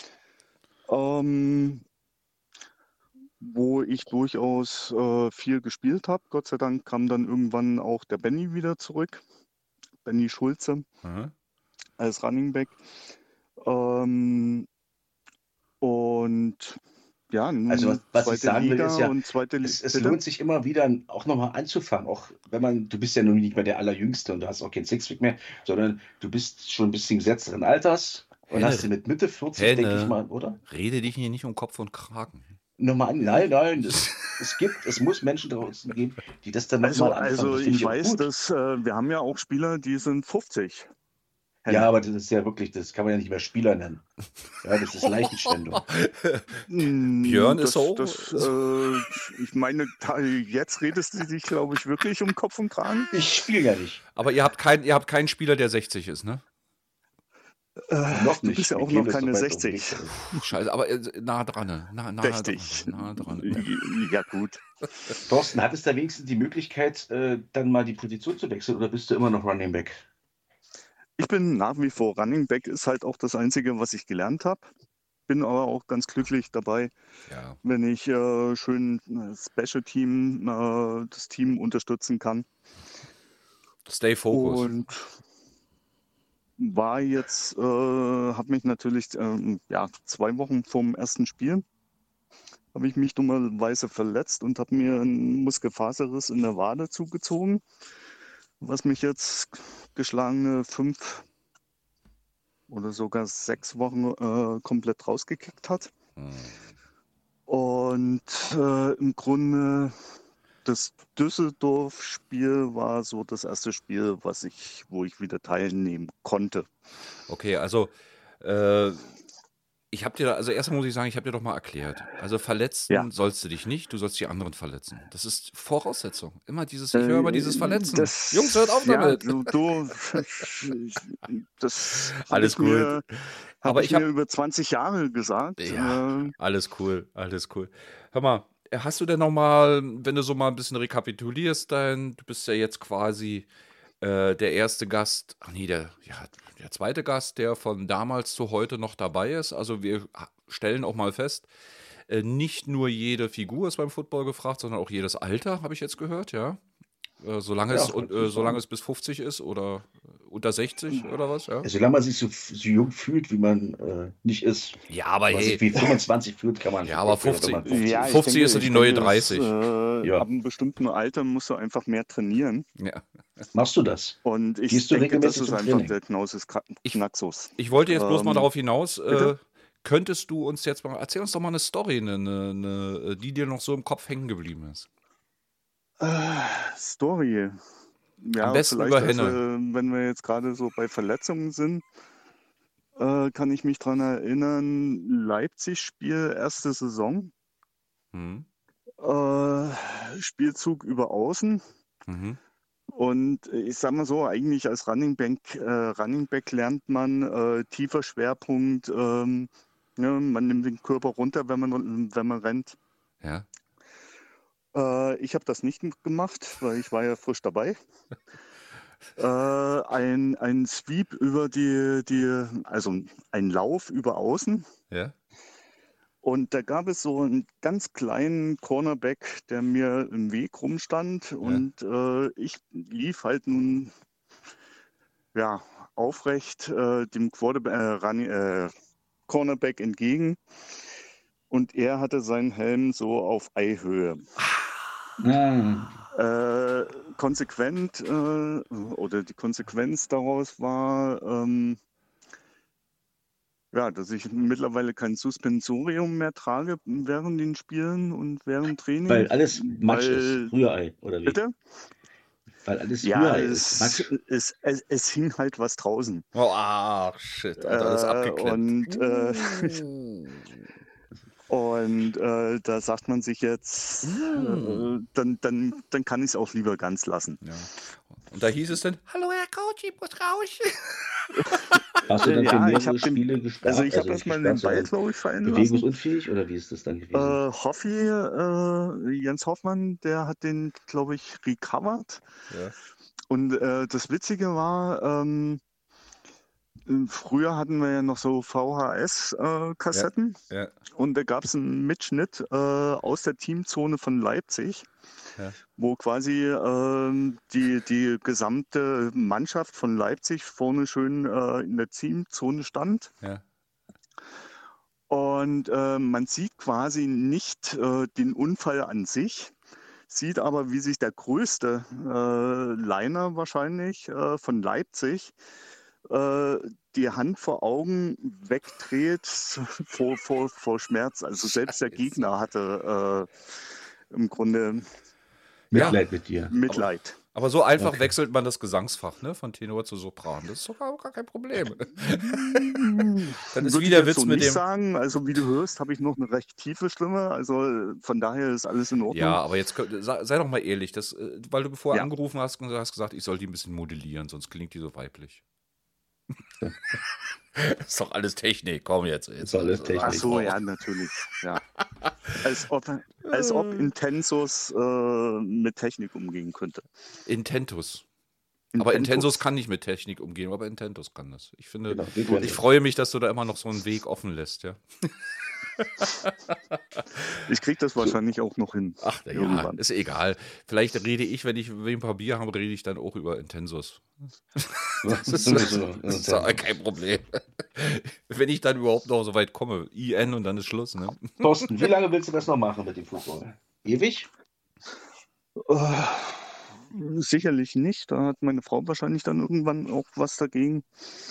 ähm, wo ich durchaus äh, viel gespielt habe. Gott sei Dank kam dann irgendwann auch der Benny wieder zurück, Benny Schulze Mhm. als Running Back. Ähm, und ja, Also was, nun was ich zweite sagen will, ist Liga ja, und zweite Liga. es, es Bitte? lohnt sich immer wieder auch nochmal anzufangen. Auch wenn man, du bist ja nun nicht mehr der Allerjüngste und du hast auch kein Sixpack mehr, sondern du bist schon ein bisschen gesetzteren Alters und Henne, hast du mit Mitte vierzig, denke ich Henne, mal, oder? rede dich hier nicht um Kopf und Kragen. Nochmal an. Nein, nein, es, es gibt, es muss Menschen draußen geben, die das dann Also, nochmal anfangen. also Das finde ich ich auch weiß, gut. dass äh, wir haben ja auch Spieler, die sind fünfzig. Henne. Ja, aber das ist ja wirklich, das kann man ja nicht mehr Spieler nennen. Ja, das ist Leichenschwendung. Mm, Björn ist das, so. das, äh, ich meine, da, jetzt redest du dich, glaube ich, wirklich um Kopf und Kragen. Ich spiele ja nicht. Aber ihr habt, kein, ihr habt keinen Spieler, der sechzig ist, ne? Äh, Noch du nicht. bist ja Wir auch geben noch das doch keine weit auf den sechzig. Weg. Puh, scheiße, aber äh, nah dran. ne? Nah, nah sechzig. dran. Nah dran. Ja, gut. Thorsten, hattest du da wenigstens die Möglichkeit, äh, dann mal die Position zu wechseln oder bist du immer noch Running Back? Ich bin nach wie vor Running Back, ist halt auch das Einzige, was ich gelernt habe. Bin aber auch ganz glücklich dabei, Ja. wenn ich äh, schön äh, Special Team, äh, das Team unterstützen kann. Stay focused. Und war jetzt, äh, habe mich natürlich ähm, ja, zwei Wochen vom ersten Spiel, habe ich mich dummerweise verletzt und habe mir einen Muskelfaserriss in der Wade zugezogen, was mich jetzt geschlagene fünf oder sogar sechs Wochen äh, komplett rausgekickt hat. Hm. Und äh, im Grunde das Düsseldorf-Spiel war so das erste Spiel, was ich, wo ich wieder teilnehmen konnte. Okay, also äh, Ich habe dir, also erstmal muss ich sagen, ich habe dir doch mal erklärt. Also verletzen Ja. sollst du dich nicht, du sollst die anderen verletzen. Das ist Voraussetzung. Immer dieses, ich höre immer dieses Verletzen. Das, Jungs, hört auf ja, damit. du, du das habe Alles ich mir, gut. hab Aber ich ich hab- mir über zwanzig Jahre gesagt. Ja, Äh, alles cool, alles cool. Hör mal, hast du denn noch mal, wenn du so mal ein bisschen rekapitulierst, dein, du bist ja jetzt quasi äh, der erste Gast, ach nee, der, ja, der zweite Gast, der von damals zu heute noch dabei ist. Also wir stellen auch mal fest, äh, nicht nur jede Figur ist beim Football gefragt, sondern auch jedes Alter, habe ich jetzt gehört, ja. Äh, solange, Ja, es, kannst und, du äh, sagen. solange es bis fünfzig ist oder unter sechzig oder was, ja. Solange man sich so, so jung fühlt, wie man äh, nicht ist. Ja, aber Wenn man sich hey, wie fünfundzwanzig fühlt, kann man. Ja, aber Football fünfzig spielen, wenn man ja, ich fünfzig denke, ist so die ich neue denke, das, dreißig. Äh, Ja. Ab einem bestimmten Alter musst du einfach mehr trainieren. Ja. Machst du das? Und ich Gehst du denke, das regelmäßig ist zum einfach Training? der Knausus Ich- Knaxus. Ich wollte jetzt bloß mal Ähm, darauf hinaus, äh, bitte? könntest du uns jetzt mal, erzähl uns doch mal eine Story, eine, eine, eine, die dir noch so im Kopf hängen geblieben ist. Äh, Story. Ja, Am besten vielleicht, über also, Henne. wenn wir jetzt gerade so bei Verletzungen sind, äh, kann ich mich dran erinnern, Leipzig-Spiel, erste Saison, Mhm. äh, Spielzug über Außen. Mhm. Und ich sag mal so, eigentlich als Running Back, äh, Running Back lernt man äh, tiefer Schwerpunkt, ähm, ne, man nimmt den Körper runter, wenn man, wenn man rennt. Ja. Äh, ich habe das nicht gemacht, weil ich war ja frisch dabei. äh, ein, ein Sweep über die, die, also ein Lauf über Außen. Ja. Und da gab es so einen ganz kleinen Cornerback, der mir im Weg rumstand. Und äh, ich lief halt nun ja, aufrecht äh, dem Quarterback, äh, Running- äh, Cornerback entgegen. Und er hatte seinen Helm so auf Eihöhe. Hm. Äh, konsequent äh, oder die Konsequenz daraus war, ähm, ja, dass ich mittlerweile kein Suspensorium mehr trage während den Spielen und während Training. Weil alles Matsch Weil- ist. Rührei, oder wie? Bitte? Weil alles Ja, Rührei ist. es, Matsch. es, es, es hing halt was draußen. Oh, ach, shit, Alter, das ist Äh, abgeklemmt. und äh, und äh, da sagt man sich jetzt, äh, dann, dann, dann kann ich es auch lieber ganz lassen. Ja. Und da hieß es dann, hallo Herr Coach, ich muss raus. Hast du dann Ja, für ich mehrere hab den- Spiele gesperrt? Also ich habe nicht erstmal den gesperrt, Ball, sondern glaube ich, fallen lassen. bewegungsunfähig oder wie ist das dann gewesen? Äh, Hoffi, äh, Jens Hoffmann, der hat den, glaube ich, recovered. Ja. Und äh, das Witzige war, ähm, früher hatten wir ja noch so V H S-Kassetten. Ja. Und da gab es einen Mitschnitt äh, aus der Teamzone von Leipzig, Ja. wo quasi ähm, die, die gesamte Mannschaft von Leipzig vorne schön äh, in der Teamzone stand. Ja. Und äh, man sieht quasi nicht äh, den Unfall an sich, sieht aber, wie sich der größte äh, Liner wahrscheinlich äh, von Leipzig äh, die Hand vor Augen wegdreht vor, vor, vor Schmerz. Also selbst der Scheiße. Gegner hatte äh, im Grunde Mitleid mit dir. Mitleid. Aber so einfach Okay. wechselt man das Gesangsfach, ne? Von Tenor zu Sopran. Das ist sogar gar kein Problem. Dann ist Würde wieder ich jetzt Witz so mit nicht dem. sagen. Also wie du hörst, habe ich noch eine recht tiefe Stimme. Also äh, von daher ist alles in Ordnung. Ja, aber jetzt könnt- sei, sei doch mal ehrlich, das, äh, weil du vorher Ja. angerufen hast und hast gesagt, ich soll die ein bisschen modellieren, sonst klingt die so weiblich. Ist doch alles Technik, komm jetzt. jetzt Ist alles Technik. Ach so, ja, natürlich. Ja. Als ob, als ob Intensus äh, mit Technik umgehen könnte. Intentus. Aber Intensus kann nicht mit Technik umgehen, aber Intentus kann das. Ich finde, Genau, wir können ich das. freue mich, dass du da immer noch so einen Weg offen lässt, ja. Ich krieg das wahrscheinlich auch noch hin. Ach, ja, Irgendwann. ist egal. Vielleicht rede ich, wenn ich ein paar Bier habe, rede ich dann auch über Intensus. Das ist, Sowieso. das ist auch kein Problem. Wenn ich dann überhaupt noch so weit komme. I N und dann ist Schluss, ne? Thorsten, wie lange willst du das noch machen mit dem Fußball? Ewig? Äh, sicherlich nicht. Da hat meine Frau wahrscheinlich dann irgendwann auch was dagegen.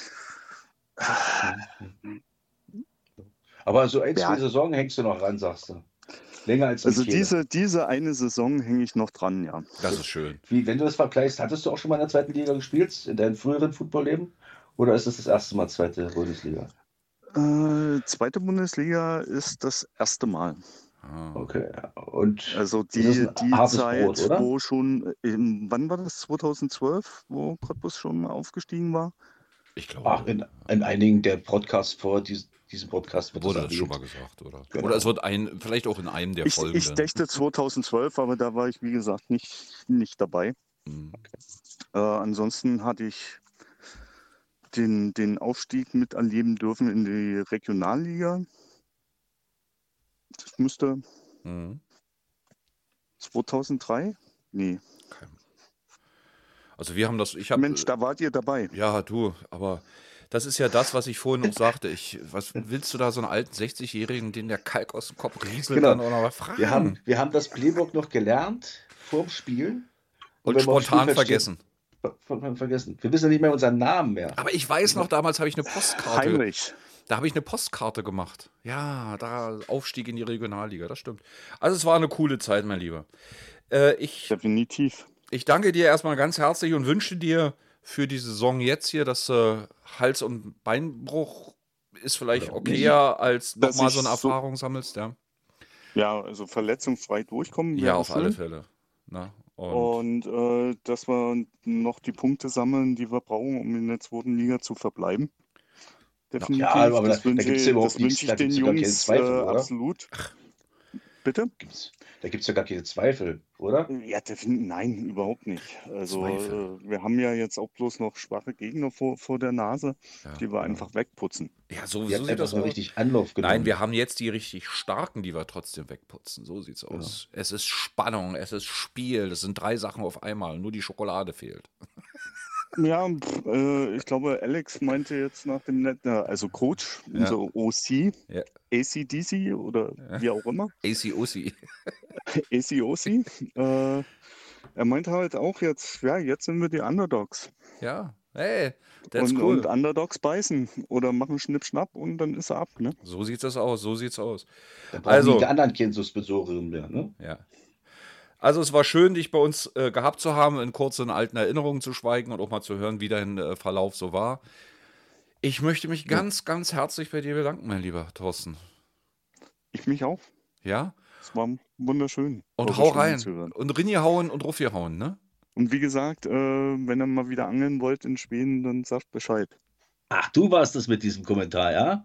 Aber so ein, Ja. zwei Saison hängst du noch ran, sagst du. Länger als Also nicht jeder. diese, diese eine Saison hänge ich noch dran, ja. Das ist schön. Wie, wenn du das vergleichst, hattest du auch schon mal in der zweiten Liga gespielt, in deinem früheren Footballleben? Oder ist das das erste Mal zweite Bundesliga? Äh, zweite Bundesliga ist das erste Mal. Ah. Okay. Und Also das ist die, ein die hartes Zeit, Brot, oder? wo schon, ähm, wann war das? zweitausendzwölf, wo Cottbus schon aufgestiegen war? Ich Ach, glaube, in, in einigen der Podcasts vor dies, diesem Podcast wird wurde das das schon mal erwähnt. gesagt, oder? Genau. Oder es wird ein, vielleicht auch in einem der Ich, Folgen. ich dann. dächte zweitausendzwölf, aber da war ich, wie gesagt, nicht, nicht dabei. Hm. Äh, ansonsten hatte ich den, den Aufstieg miterleben dürfen in die Regionalliga. Das müsste Hm. zweitausenddrei? Nee. Also wir haben das, ich habe, Mensch, da wart ihr dabei. ja du, aber das ist ja das, was ich vorhin noch sagte. Ich, was willst du da so einen alten sechzig-Jährigen, den der Kalk aus dem Kopf rieselt, Genau. dann auch noch was fragen? Wir haben, wir haben das Playbook noch gelernt vorm Spiel. Und wenn wir auf dem spontan Spielfeld vergessen. stehen- ver- ver- vergessen. Wir wissen ja nicht mehr unseren Namen mehr. Aber ich weiß noch, damals habe ich eine Postkarte. Heinrich. Da habe ich eine Postkarte gemacht. Ja, da Aufstieg in die Regionalliga, das stimmt. Also es war eine coole Zeit, mein Lieber. Äh, ich, Definitiv. ich danke dir erstmal ganz herzlich und wünsche dir für die Saison jetzt hier, dass äh, Hals- und Beinbruch ist vielleicht Ja, okayer, als dass nochmal ich so eine so- Erfahrung sammelst. Ja, Ja, also verletzungsfrei durchkommen. ja wäre auf alle schön. Fälle. Na, und, Und äh, dass wir noch die Punkte sammeln, die wir brauchen, um in der zweiten Liga zu verbleiben. Definitiv. Ja, aber da- das da wünsche gibt's ich, ja überhaupt das nichts, wünsche ich da den gibt's ja gar keinen Jungs Zweifel, äh, oder? absolut. Bitte? Gibt's, da gibt es ja gar keine Zweifel, oder? Ja, definitiv, nein, überhaupt nicht. Also Zweifel. äh, wir haben ja jetzt auch bloß noch schwache Gegner vor, vor der Nase, Ja. die wir einfach wegputzen. ja, so, Ihr so habt sieht einfach das mal aus. richtig Anlauf genommen. Nein, wir haben jetzt die richtig starken, die wir trotzdem wegputzen. So sieht's aus. Es ist Spannung, es ist Spiel. Das sind drei Sachen auf einmal. Nur die Schokolade fehlt. Ja, pf, äh, ich glaube, Alex meinte jetzt nach dem Net, äh, also Coach, Ja. unser O C, Ja. A C D C oder wie auch immer, A C O C. A C O C, äh, er meinte halt auch jetzt, ja, jetzt sind wir die Underdogs. Ja, hey, that's Und, cool. und Underdogs beißen oder machen Schnipp-Schnapp und dann ist er ab, ne? So sieht das aus, so sieht's aus. Da brauchen Also- die anderen kein Suspensorium mehr, ne? Ja. Also es war schön, dich bei uns äh, gehabt zu haben, in kurzen alten Erinnerungen zu schweigen und auch mal zu hören, wie dein äh, Verlauf so war. Ich möchte mich ganz, ganz herzlich bei dir bedanken, mein lieber Thorsten. Ich mich auch. Ja? Es war wunderschön. Und eure hau Stimmen rein. zu hören. Und Rinje hauen und Ruffi hauen, ne? Und wie gesagt, äh, wenn ihr mal wieder angeln wollt in Schweden, dann sagt Bescheid. Ach, du warst das mit diesem Kommentar, ja?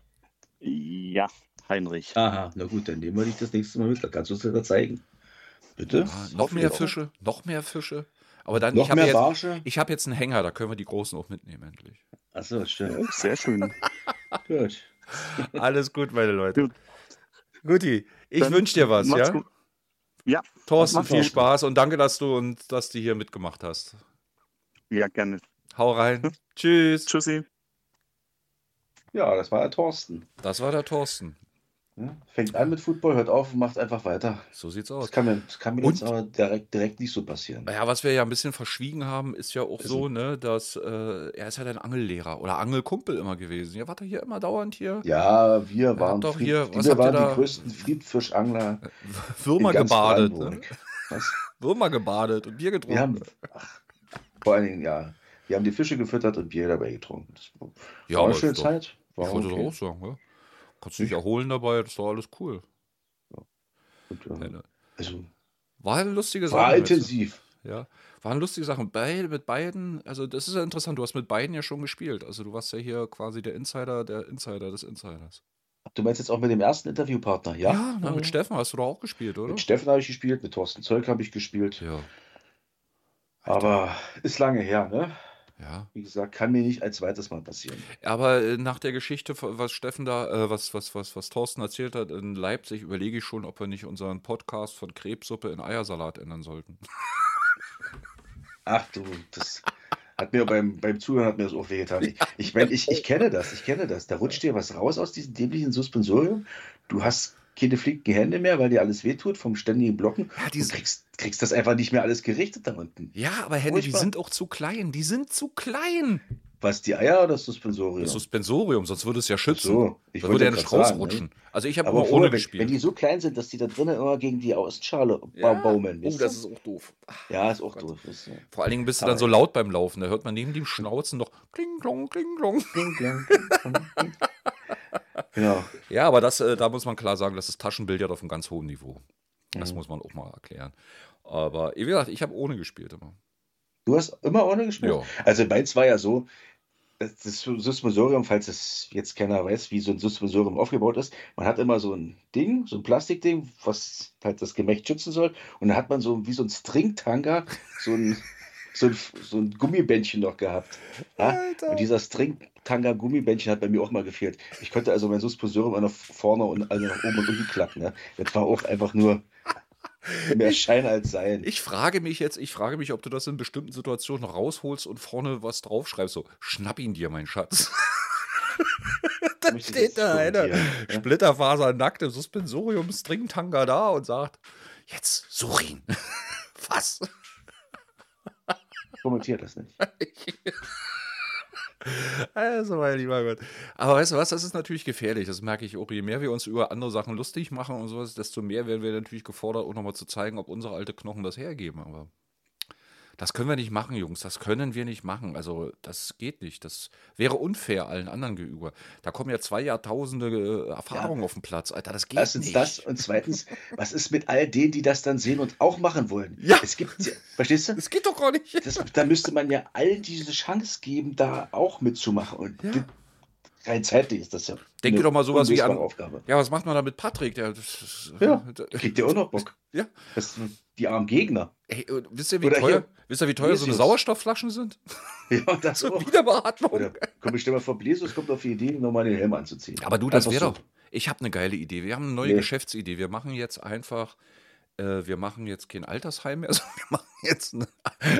Ja, Heinrich. Aha, na gut, dann nehmen wir dich das nächste Mal mit. Da kannst du es dir da zeigen. Bitte? Ah, noch hoffe mehr ich auch. Fische, noch mehr Fische. Aber dann, Noch ich habe mehr jetzt, Barsche? ich hab jetzt einen Hänger, da können wir die Großen auch mitnehmen, endlich. Achso, schön. Oh, sehr schön. Gut. Alles gut, meine Leute. Gut. Guti, ich Dann wünsche dir was, macht's ja? gut. Ja, Thorsten, Macht's viel gut. Spaß und danke, dass du und dass du hier mitgemacht hast. ja, gerne. Hau rein. Tschüss. Tschüssi. Ja, das war der Thorsten. Das war der Thorsten. Ja, fängt an mit Football, hört auf und macht einfach weiter. So sieht's Das aus. kann mir, das kann mir Und- jetzt aber direkt, direkt nicht so passieren. Ja, was wir ja ein bisschen verschwiegen haben, ist ja auch Ist so, ne, dass äh, er ist ja dein Angellehrer oder Angelkumpel immer gewesen. Ja, warte hier immer dauernd hier. Ja, wir waren, doch Fried, hier- was wir habt ihr waren da? die größten Friedfischangler Würmer in ganz gebadet. Ne? Brandenburg. Was? Würmer gebadet und Bier getrunken. Wir haben, ach, vor allen Dingen, ja, wir haben die Fische gefüttert und Bier dabei getrunken. Das war Ja, war aber eine schöne ist doch- Zeit. War Ich wollte okay. doch auch sagen, ja. Kannst du dich erholen dabei, das ist doch alles cool. Und, äh, Ja, ne. also, War eine lustige Sache. war weißt du? intensiv. Ja, waren lustige Sachen. Beide, mit beiden, also das ist ja interessant, du hast mit beiden ja schon gespielt. Also du warst ja hier quasi der Insider, der Insider des Insiders. Du meinst jetzt auch mit dem ersten Interviewpartner, ja? Ja, na, mit Steffen hast du doch auch gespielt, oder? Mit Steffen habe ich gespielt, mit Thorsten Zeug habe ich gespielt. Ja. Aber ist lange her, ne? Ja. Wie gesagt, kann mir nicht ein zweites Mal passieren. Aber äh, nach der Geschichte, was Steffen da, äh, was, was, was, was Thorsten erzählt hat in Leipzig, überlege ich schon, ob wir nicht unseren Podcast von Krebssuppe in Eiersalat ändern sollten. Ach du, das hat mir beim, beim Zuhören hat mir das auch wehgetan. Ich, ich, mein, ich, ich kenne das, ich kenne das. Da rutscht dir was raus aus diesem dämlichen Suspensorium. Du hast keine flinken Hände mehr, weil dir alles wehtut vom ständigen Blocken. Ja, Du diese- kriegst, kriegst das einfach nicht mehr alles gerichtet da unten. Ja, aber Hände, die Furchtbar. sind auch zu klein. Die sind zu klein. Was, die Eier oder das Suspensorium? Das Suspensorium, sonst würde es ja Ach schützen. so, ich Da wollte würde ja ja nicht grad sagen, rausrutschen. ne? Also ich habe Aber immer vorher, ohne wenn, gespielt. wenn die so klein sind, dass die da drinnen immer gegen die Außenschale Ja. ba- baumeln. Oh, weißt das du? ist auch doof. Ja, ist auch doof. Ist, ja. Vor allen Dingen bist du Aber- dann so laut beim Laufen. Da hört man neben dem Schnauzen noch kling, klong, kling, klong. Kling, klang, kling. Genau. Ja, aber das, äh, da muss man klar sagen, das ist Taschenbillard auf einem ganz hohen Niveau. Das Mhm. muss man auch mal erklären. Aber wie gesagt, ich habe ohne gespielt immer. Du hast immer ohne gespielt? Ja. Also meins war ja so, das das Suspensorium, falls es jetzt keiner weiß, wie so ein Suspensorium aufgebaut ist, man hat immer so ein Ding, so ein Plastikding, was halt das Gemächt schützen soll. Und dann hat man so wie so ein Stringtanga, so ein, so ein, so ein Gummibändchen noch gehabt. Ja? Und dieser Stringtanga-Gummibändchen hat bei mir auch mal gefehlt. Ich konnte also mein Suspensorium auch nach vorne und also nach oben und unten klappen. Ne? Das war auch einfach nur mehr Schein als Sein. Ich frage mich jetzt, ich frage mich, ob du das in bestimmten Situationen noch rausholst und vorne was draufschreibst. So, schnapp ihn dir, mein Schatz. Da Möchte steht das da einer kommentieren, ja? Splitterfaser nackt im Suspensorium, Stringtanga da und sagt, jetzt such ihn. Was? Kommentiert das nicht. Also, mein lieber Gott. Aber weißt du was, das ist natürlich gefährlich. Das merke ich auch. Je mehr wir uns über andere Sachen lustig machen und sowas, desto mehr werden wir natürlich gefordert, auch nochmal zu zeigen, ob unsere alte Knochen das hergeben. Aber das können wir nicht machen, Jungs. Das können wir nicht machen. Also, das geht nicht. Das wäre unfair allen anderen gegenüber. Da kommen ja zwei Jahrtausende äh, Erfahrung auf den Platz. Alter, das geht Erstens nicht. das und zweitens, was ist mit all denen, die das dann sehen und auch machen wollen? Ja. Es gibt, ja- verstehst du? Das geht doch gar nicht. Das, da müsste man ja all diese Chance geben, da auch mitzumachen. Und Ja. das- rein zeitlich ist das ja Denk dir eine doch mal sowas wie an. unlösbare Aufgabe. Ja, was macht man da mit Patrick? Der, das, Ja, da- kriegt ihr auch noch Bock. Ja. Das sind die armen Gegner. Ey, und wisst ihr, wie Oder teuer, hier, wisst ihr, wie teuer so eine Jesus. Sauerstoffflaschen sind? Ja, das Zur auch. Wiederbeatmung. Oder komm, ich stell mal vor, Blesus kommt auf die Idee, nochmal den Helm anzuziehen. Aber du, das Einfach wäre so. doch. Ich habe eine geile Idee. Wir haben eine neue Nee. Geschäftsidee. Wir machen jetzt einfach, äh, wir machen jetzt kein Altersheim mehr, sondern wir machen jetzt eine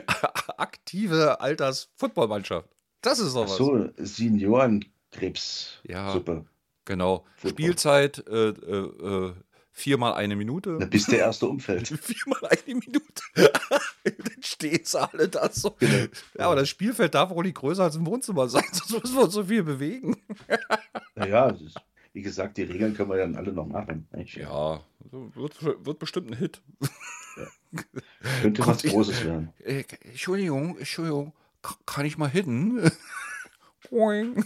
aktive Alters-Footballmannschaft. Das ist doch Ach was. so, Seniorenkrebssuppe. Ja, genau. Football. Spielzeit äh, äh, äh, viermal eine Minute. Na, bis der erste umfällt. Viermal eine Minute. Dann stehen sie alle da so. Genau. Ja, aber das Spielfeld darf auch nicht größer als ein Wohnzimmer sein, sonst müssen wir uns so viel bewegen. Naja, das ist, wie gesagt, die Regeln können wir dann alle noch machen. Nicht? Ja, wird, wird bestimmt ein Hit. Könnte was Kommt- Großes werden. Äh, Entschuldigung, Entschuldigung, k- kann ich mal hitten? Boing.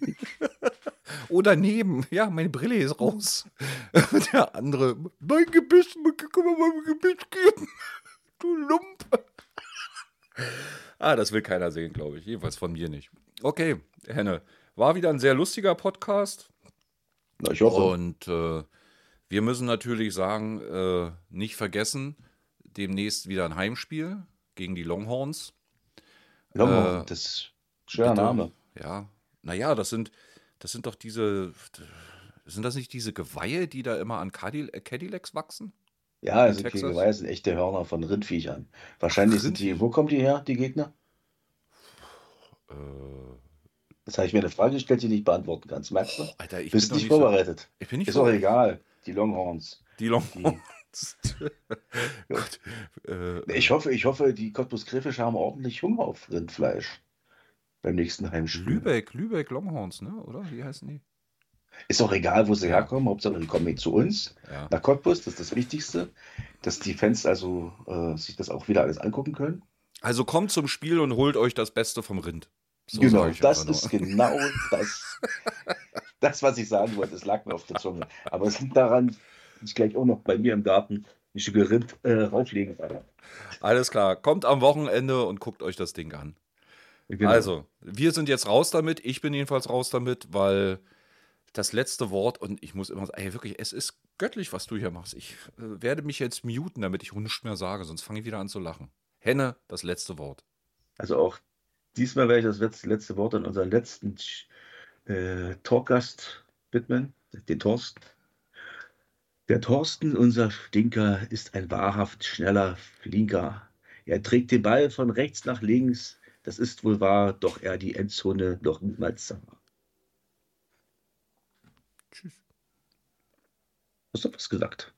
Oder neben, ja, meine Brille ist raus. Der andere, mein Gebiss, kann man mal mein Gebiss geben? Du Lump. Ah, das will keiner sehen, glaube ich. Jedenfalls von mir nicht. Okay, Henne, war wieder ein sehr lustiger Podcast. Na, ich hoffe. Und äh, wir müssen natürlich sagen, äh, nicht vergessen, demnächst wieder ein Heimspiel gegen die Longhorns. Longhorn, äh, das ist ein schwerer Bitte. Name. Ja, naja, das sind, das sind doch diese, sind das nicht diese Geweihe, die da immer an Cadil äh, Cadillacs wachsen? Ja, In also die Texas? Geweihe sind echte Hörner von Rindviechern. Wahrscheinlich Ach, sind die, wo kommen die her, die Gegner? Äh, Das habe ich mir eine Frage gestellt, die du nicht beantworten kannst. Merkst du? Alter, ich Bist bin doch nicht nicht so, vorbereitet. ich bin nicht Ist auch vorbereitet. egal. Die Longhorns. Die Longhorns. Gott, äh, Ich hoffe, ich hoffe, die Cottbus Krefeld haben ordentlich Hunger auf Rindfleisch beim nächsten Heimspiel. Lübeck, Lübeck Longhorns, ne? Oder? Wie heißen die? Ist auch egal, wo sie Ja. herkommen. Hauptsache, die kommen nicht zu uns. Ja. Nach Cottbus, das ist das Wichtigste. Dass die Fans also äh, sich das auch wieder alles angucken können. Also kommt zum Spiel und holt euch das Beste vom Rind. So Genau, sag ich das einfach ist nur. genau das, das, was ich sagen wollte. Es lag mir auf der Zunge. Aber es liegt daran, dass ich gleich auch noch bei mir im Garten ein Stück Rind äh, rauflegen werde. Alles klar, kommt am Wochenende und guckt euch das Ding an. Genau. Also, wir sind jetzt raus damit. Ich bin jedenfalls raus damit, weil das letzte Wort, und ich muss immer sagen, ey, wirklich, es ist göttlich, was du hier machst. Ich äh, werde mich jetzt muten, damit ich nichts mehr sage, sonst fange ich wieder an zu lachen. Henne, das letzte Wort. Also auch diesmal werde ich das letzte, letzte Wort an unseren letzten äh, Talkgast widmen, den Thorsten. Der Thorsten, unser Stinker, ist ein wahrhaft schneller Flinker. Er trägt den Ball von rechts nach links. Das ist wohl wahr, doch er die Endzone noch niemals sah. Tschüss. Hast du was gesagt?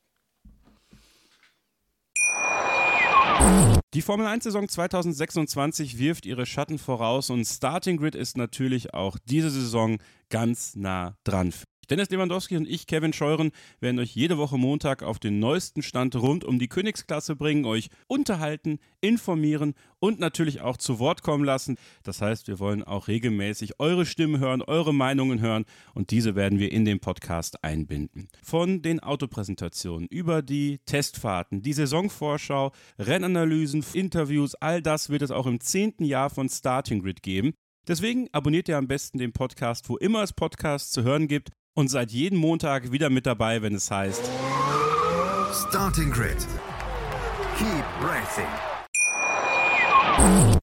Die Formel eins Saison zwanzig sechsundzwanzig wirft ihre Schatten voraus und Starting Grid ist natürlich auch diese Saison ganz nah dran. Dennis Lewandowski und ich, Kevin Scheuren, werden euch jede Woche Montag auf den neuesten Stand rund um die Königsklasse bringen, euch unterhalten, informieren und natürlich auch zu Wort kommen lassen. Das heißt, wir wollen auch regelmäßig eure Stimmen hören, eure Meinungen hören und diese werden wir in den Podcast einbinden. Von den Autopräsentationen über die Testfahrten, die Saisonvorschau, Rennanalysen, Interviews, all das wird es auch im zehnten Jahr von Starting Grid geben. Deswegen abonniert ihr am besten den Podcast, wo immer es Podcasts zu hören gibt. Und seid jeden Montag wieder mit dabei, wenn es heißt Starting Grid. Keep racing.